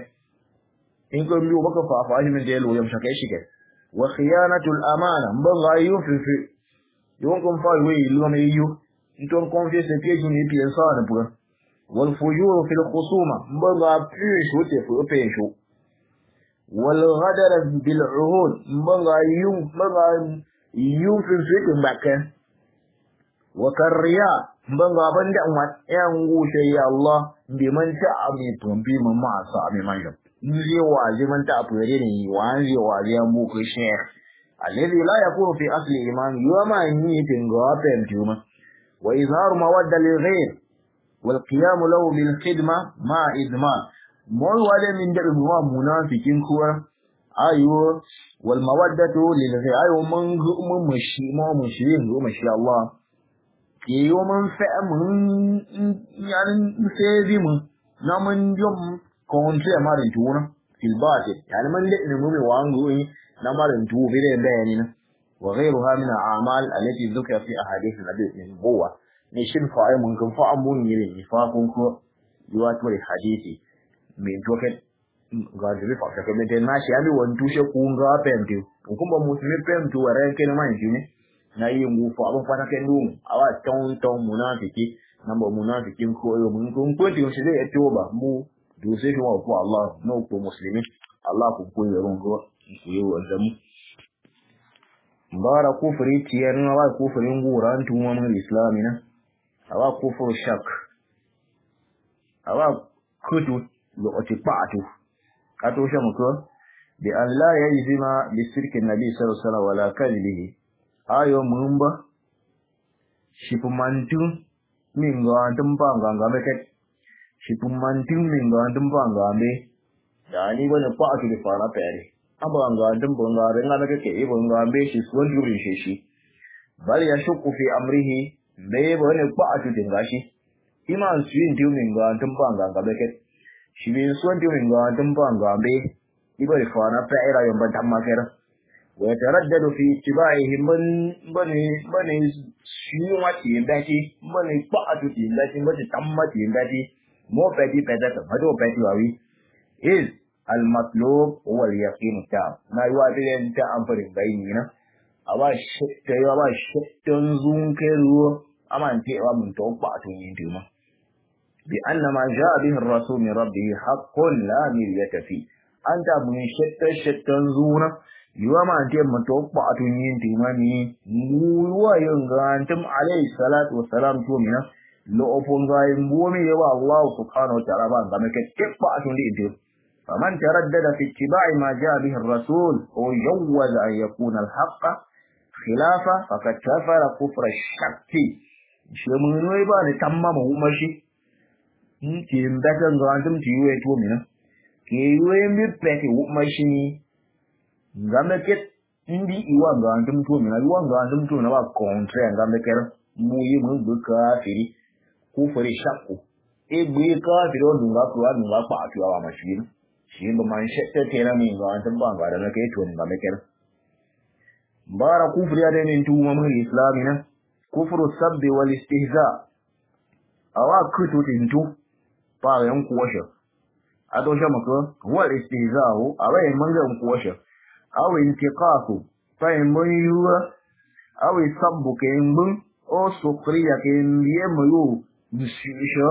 in ko mi baka fa fa min da lo yam shake shike wa khiyanatul amana man ga yufi fi yon kon fa wi lo ne yu ton confesse ke jini pi en sa na bu والفجور في الخصومة بغا بيش وتفو بيشو والغدر بالعهود بغا يوم بغا يوم في الفيك مكة وكالرياء بغا بندع مات ينغو شيء الله بمن تعمي تنبي من معصى بمن يب نزي وازي من تعبيريني وانزي وازي أموك الشيخ الذي لا يكون في أصل إيمان يوما ينيتن غابين جوما وإظهار مودة للغير والقيام له بالخدمة مع إدمان مول ولا من درب هو منافقين كوا أيوه والمودة للغير أيوه من من مشي ما مشي ما شاء الله ke yo man fa mun yan sai mun na mun jom kontre marin tuna filbate yani man le ne mu wangu na marin tu bi da bayani na wa ghayruha min a'mal allati dhukira fi ahadith nabi min buwa ne shin fa'i mun kan fa amun ne ni fa kun ko yiwa to hadisi min to ke ga dole fa ka me na shi abi won tushe ku ga pemtu kun ba musulmi pemtu wa ran ke man shi ne na yi ngu fa abun fa ta ke ndum awa ton ton munafiki nan ba munafikin ko yo mun kun ko ti shi zai to ba mu do sai shi wa ko Allah no ko muslimi Allah ku ko yaron go ku yi wanda mu bara kufri tiyar na ba kufrin guran tuma mun islami na awa kufur shak awa kutu lo oti paatu kato sha muko bi an la yajzima bi sirki nabi sallallahu alaihi wasallam wala kadhihi ayo mumba shipumantu mingo antum panga ngambe ket shipumantu mingo antum panga ngambe dani bane paatu di fara pere abanga antum panga renga ke ke ibo ngambe shi suwan yuri shi bal yashku fi amrihi be bane paatu di ngashi iman suin tu mingo antum panga ngambe ket shi bin suwan tu mingo antum panga ngambe ibo di fara pere yo bantam makera ويتردد في اتباعه من بني بني شيوعة ينداتي بني بعض ينداتي بني تمت ينداتي مو بدي بدك هذا بدي واوي إذ المطلوب هو اليقين التام ما يوافق أنت أمبرين بيننا أواش تيو أواش تنزون كرو أما أنت أوا من توقع تنينتما بأن ما جاء به الرسول من ربه حق لا مرية فيه أنت من شت شت تنزون yiwa ma ante mato ba to yin timani muwa yanga antum alayhi salatu wassalam to mina lo ofon ga mbomi yawa Allah subhanahu wa ta'ala ba ga ke kebba to ndi inde faman taraddada fi ittiba'i ma jaa bihi ar-rasul aw yawwaz an yakuna al-haqq khilafa faqad kafara kufra ash-shakki she mun noi ba ne tamma mu mashi in ke ndaga ga antum tiwe to mina ke yiwe mi pete mashi ni ngambe ket ndi iwa nga ndum to mina iwa nga ndum to na ba kontre ngambe kera muyi mun buka firi ku fari shakku e buyi ka firo dunga ko dunga pa to wa mashin shi ba man shette tera mi nga ndum ba ga da ke to ngambe kera bara kufri ade min tu mu islamina kufru sabbi wal istihza awa kutu tintu pa yan kuwasha ado shamaka wal istihza'u awa man ga kuwasha aw intiqasu faymun yuwa aw sabbu kembun o sukriya kembiye mayu bishisha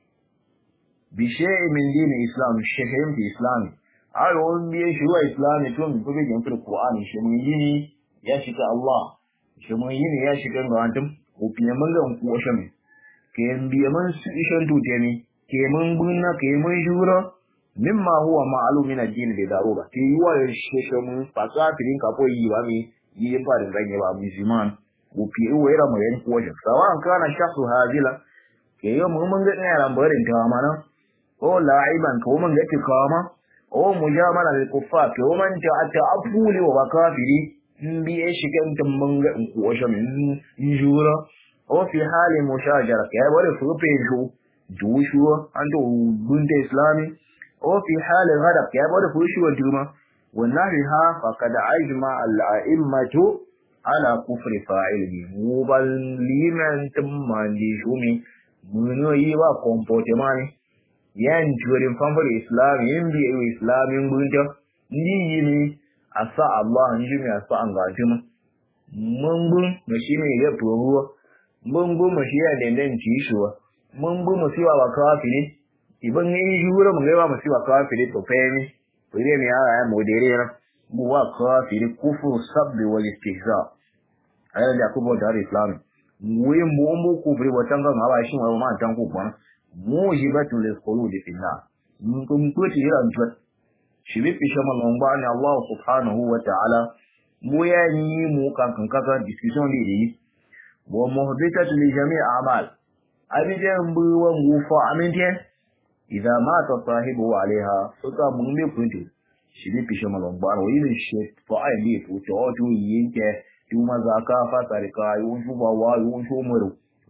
bishe min din islam shehem di islam aw on biye shuwa islam to mi ko be jamfir qur'ani shi mun yini ya shiga allah shi mun yini ya shiga gantum ko piye mun ga ku shame kembiye man su ishan tutemi kemun bunna kemun jura mimma huwa ma'lum min ad-din bi darura ti yuwa sheshe mun fasafirin ka ko yi ba mi yi farin ganye ba musulman ko fi wayra mu yan ko shi sawan kana shakhsu hazila ke yo mun mun ga yaran barin ta mana o la'iban ko mun ga tikama o mujamala lil kuffar ko man ta ta'afuli wa kafiri in bi shi kan mun ga ko shi min jura o fi hali mushajara ke wala fupe ju jushuwa ando bunde islami او في حال الغضب يا بده فوشي والجمع والنهيها فقد اجمع الائمه على كفر فاعله مبلغا تماندي شومي منو يبا comportement yan jurin famfar islam yin bi islamin gunta ni yini asa Allah ni mi asa an gajima mun gun mashi ne ya tuwa mun gun mashi ya denden cishuwa mun gun mashi wa kafiri iban yin jura mun ga ba mu siwa kafiri to femi to ne mi ara ya modere mu wa kafiri kufru sabbi wal istihza ayi da kubo da islam mu yin mu mu ku bi watan ga ma shi wa ma tan ku kwana mu jibatu lil qulud finna mun kun ko ti ran jot shi bi fi shama lomba ni Allah subhanahu wa ta'ala mu ya ni mu kan kan kaga discussion di di wa muhdithatu li jami' a'mal abidan bu wa mu fa aminte idza mata sahibu alaiha suka mun ne kunti shi bi fishe malon ba ro yin shi fa ai ne to to to yinke tu mazaka fa tarika yun fu ba wa yun fu muru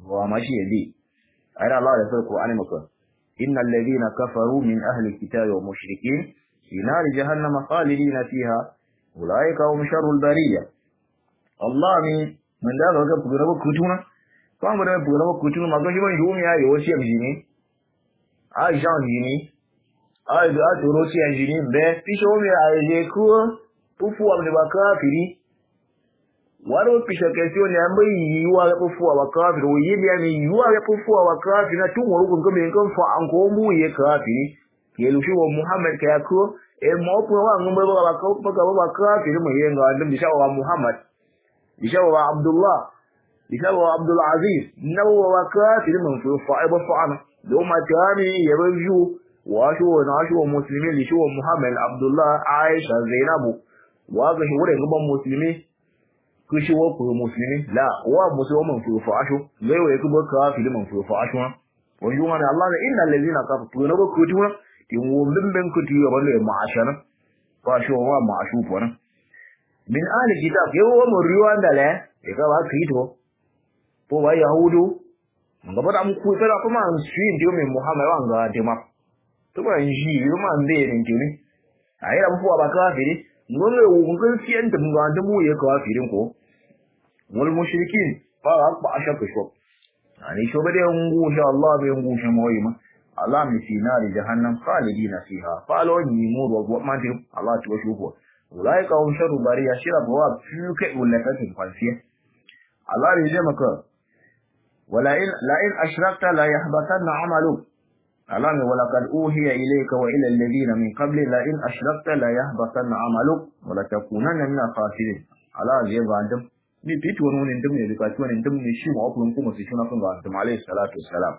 wa mashi yadi ayar Allah da farko an maka innal ladina kafaru min ahli alkitabi wa mushrikin fi nar jahannama khalidina fiha ulaika hum sharrul bariyah Allah ni man da ga bugura ba kutuna ko an da bugura ba kutuna ma ga shi ban yumi ya yi wasi amji ne Aisha ni ai da to rosi anjini be pisho mi aje ku pufu wa ba kafiri waro pisho kesio ni ambai yiwa ga pufu wa kafiri o yibi ya mi yiwa ga pufu wa kafiri na tun woro gungo be ngon fa an ko mu ye kafiri ke lu shi wa Muhammad ka ko e mo pu wa ngombe ba ka ba ka ba kafiri mu ye nga ndum bisha wa Muhammad bisha wa Abdullah bisha wa Abdul Aziz nawa wa kafiri mun fa fa fa ana do ma tani ye ba ju washu na washu muslimi li shu Muhammad Abdullah Aisha Zainabu wa ga shi wurin gaban muslimi ku shi wa ku muslimi la wa musulman ku fa ashu zai waye ku baka filimin ku fa ashu wani yuma ne Allah ne innal ladina kafaru na ku tuna tin wumbin ben ku tiyo balle ma'ashara fa shu wa ma'ashu ko nan min ahli kitab yawo mu riwan da le e ka ba kito to wa yahudu ngaba da mu ku tara kuma shi ndiyo mai Muhammad wa ga dema tuba nji yuma mbere ntuni ayira mfu abakafiri ngomwe wungun siyan da muganda mu ye kafirin ko wal mushrikin fa akba ashaka shop ani shobe de ngu insha Allah be ngu shamoyi ma Allah mi sinari jahannam khalidina fiha fa lo ni mu ro ma ti Allah to shuko ulai ka um sharu bari ashira bawa fuke ulakatin falsiya Allah ne je maka wala in la in ashrakta la yahbatanna amaluka Allah ne wala kad uhiya ilayka wa ila alladhina min qabli la in ashrakta la yahbatanna amaluk wa la takunanna min al-khasirin Allah ya bandam ni pitu wonu ne dum ne ka tuwa ne dum ne shi ma okun kuma su shuna kan ga Adam alayhi salatu wassalam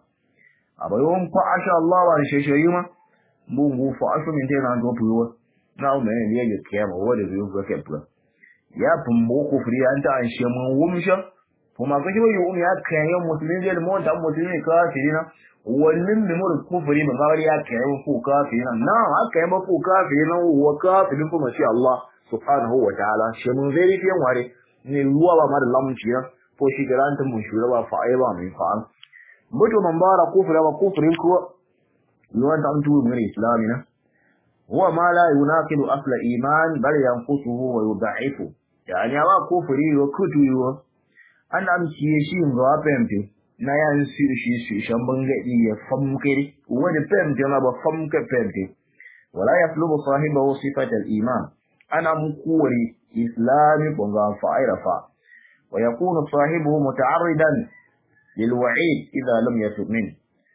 abayon fa asha Allah wa sheshayi ma bungu fa asu min tana do puwa na o me ne ya kiyama wa da zuwa ga kebla ya bumbo ku furi an ta an shemu wumsha kuma ga jiwa yu ya kayan musulmi da mu da musulmi kafirina wannan da mu kufuri ba ga ya kayan ku kafirina na aka yi ba ku kafirina wa kafirin kuma shi Allah subhanahu wa ta'ala shi mun zai rifiyan ware ne ruwa ba ma da lamunci ya ko shi garantin mun shura ba fa ai ba mai fa'al mutu man bara kufura ba kufurin ko yawan da mutu mun islamina huwa ma la yunaqidu asla iman bal yanqusuhu wa yudha'ifu yani ba kufuri wa kutu an amciye shi ga pempe na yan shi shi shi shan bangadi ya famkiri wani pempe na ba famke pempe wala yaflubu sahibahu sifat al-iman ana mukuwari islami bonga fa'ira fa wa yakunu sahibuhu muta'arridan lil wa'id idha lam yatub min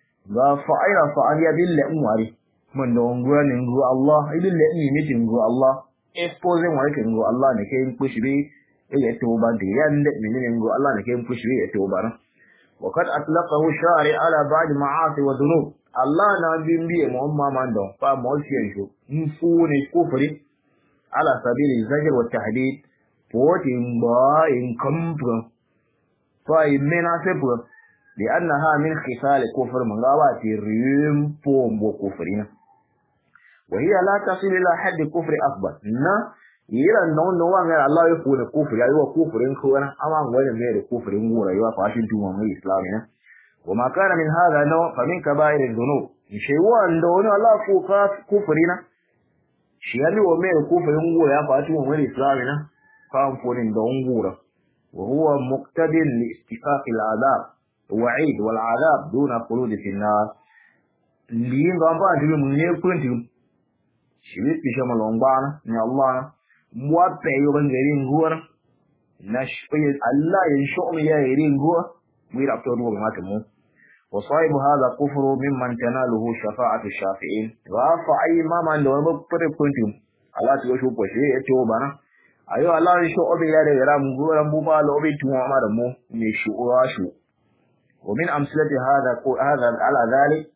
ga fa'ira fa an yadilla umari mun da ngura ne ngura Allah idilla ni ne ngura Allah expose wani ke ngura Allah ne kai kushiri ya toba da yanda menene ngo Allah ne kai fushi ya toba ran wa kad atlaqahu shari ala ba'd ma'asi wa dhunub Allah na bimbiye mu'amma man don fa mawsiyan sho in fune kufri ala sabili zajr wa tahdid potin ba in kampa fa imena sepo li annaha min khisal kufr man gawa ti rim pombo kufrina wa hiya la tasil ila hadd kufri akbar na yiran non no wa ga Allah ya kula kufri ayi wa kufrin ko ana amma ngwale me da kufrin gura yawa fa shin tuma mai islami ne wa ma kana min hada no fa min kaba'ir adh-dhunub shi wa ndo no Allah ko ka kufrina shi ali wa me kufrin gura ya fa tuma mai islami ne fa amfonin da ngura wa huwa muqtadin li istiqaq al-adab wa'id wal adab duna khulud fi an-nar li ngamba ndimu ne kunti shi bi shi malongana ni Allah muwappe yo bangare nguwar na shi Allah ya shu'um ya yi nguwa mu ira to ruwa mata mu wa sahibu hadha kufru mimman tanaluhu shafa'atu shafi'in wa fa ay mama da wani fure kunti Allah ya shu ko shi ya to bana ayo Allah ya shu'um ya da ram nguwar mu ba lo bi tuwa ma da mu ne shi uwa shu wa min amsalati hadha ko hadha ala dhalik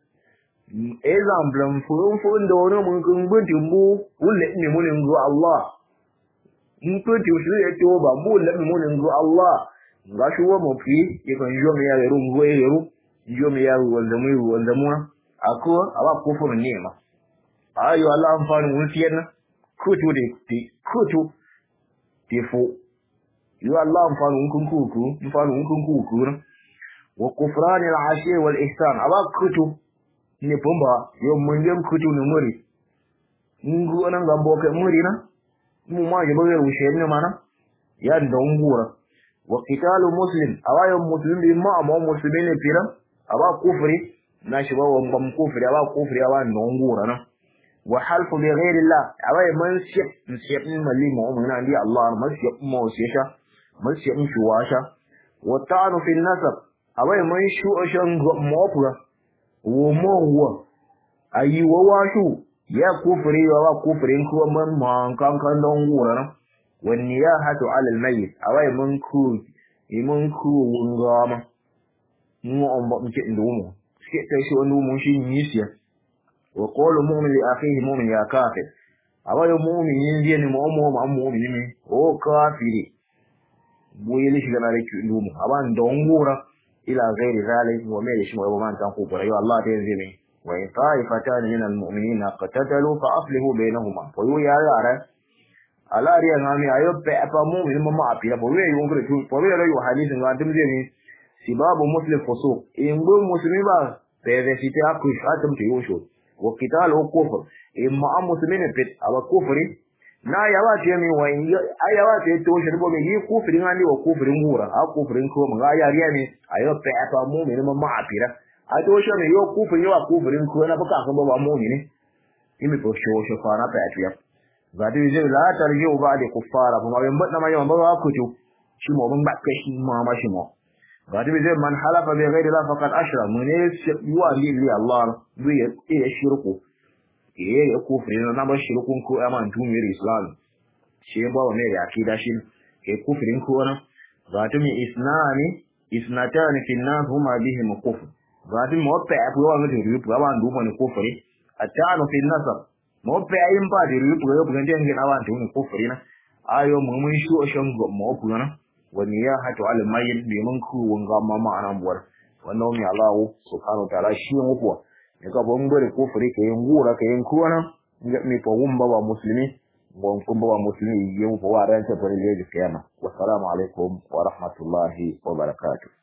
example furun furun da wani mun kun bunti mu wulle ne mun ngo Allah in ko ti usu e to ba mu le mu ne ngo Allah nga shu wo mo fi e ko njo me ya ru ngo e ru njo me ya ru wanda mu wanda mu ako aba ko fo ne ma ayo Allah amfani mun fiyen ko to de ti ko to ti fo yo Allah amfani mun kun ku ku amfani mun kun ku ku wa kufran al-ashi wal ihsan aba kutu ni pomba yo munjem kutu ni muri ngu nan gambo ke muri na mu ma je bawe ushe ne mana ya ndongura wa qitalu muslim awayo muslim bi ma ma muslimin pira aba kufri na shi ba wa mbam kufri aba kufri aba ndongura na wa halfu bi ghairi allah awayo man shi shi mali mu'mina ndi allah man shi mo shisha man shi in shuwasha wa ta'anu fi nasab awayo man shu ashan mo pura wo mo wo ayi wo washu ya kufri wa kufrin ko man man kan kan ndongura na والنياحة على الميت أواي منكو يمنكو ونغاما مو أم بمشي ندومو سكت شو ندومو شيء نيسيا وقول مؤمن لأخيه مؤمن يا كافر أواي مؤمن ينزين مؤمن مؤمن مؤمن مين أو كافر بويلش لنا لك ندومو أوان دونغورا إلى غير ذلك وما يشمل وما تنقوب يا الله تنزيني وإن طائفتان من المؤمنين قتتلوا فأصلحوا بينهما ويقول يا يارا ala riya ngami ayo pe apa mu min mama apira bo we yongre tu bo we ro hadith ngam dum ni sibabu muslim fusuq imbu muslimi ba pe de site akush atum ti yosho wa qital o kufr imma muslimin pet aba kufri na yawa te mi wa ayawa te to shi bo me yi kufri ngani wa kufrin gura a kufrin ko mun ga ya riya ni ayo pe apa mu min mama apira a to shi me yo kufri yo kufrin ko na baka kan ba mu ni imi ko sho sho fara pe atiya gadi zai la tarjiu ba da kuffara kuma ban bada ma yawan ba ku ju shi mo ban ba kai shi ma ma shi mo gadi zai man halafa bi ghairi la faqad ashra mun ne yuwa li Allah bi ya ya shirku eh ya kufri na ba shirkun ko aman tumir islam shi ba wa ne ya kida shi ke kufrin ko na gadi mi isnani isnatani fi nas huma bihim kufr gadi mo pa abu wa ne ri ba ban du mo ne kufri atanu fi nasab mo pe ayin ba de ru puga puga den ngin awan tun ko frina ayo mun mun shu shan go mo puga na wani ya hatu al mayyit bi mun ku wanga mama anan buwar wannan mi Allah subhanahu wa ta'ala shi mu ko ne ka bon bare ko fri ke ngura ke ku na mi po wumba wa muslimi bon kumba wa muslimi yemu po wa ran ta bare le kiyama wassalamu alaikum wa rahmatullahi wa barakatuh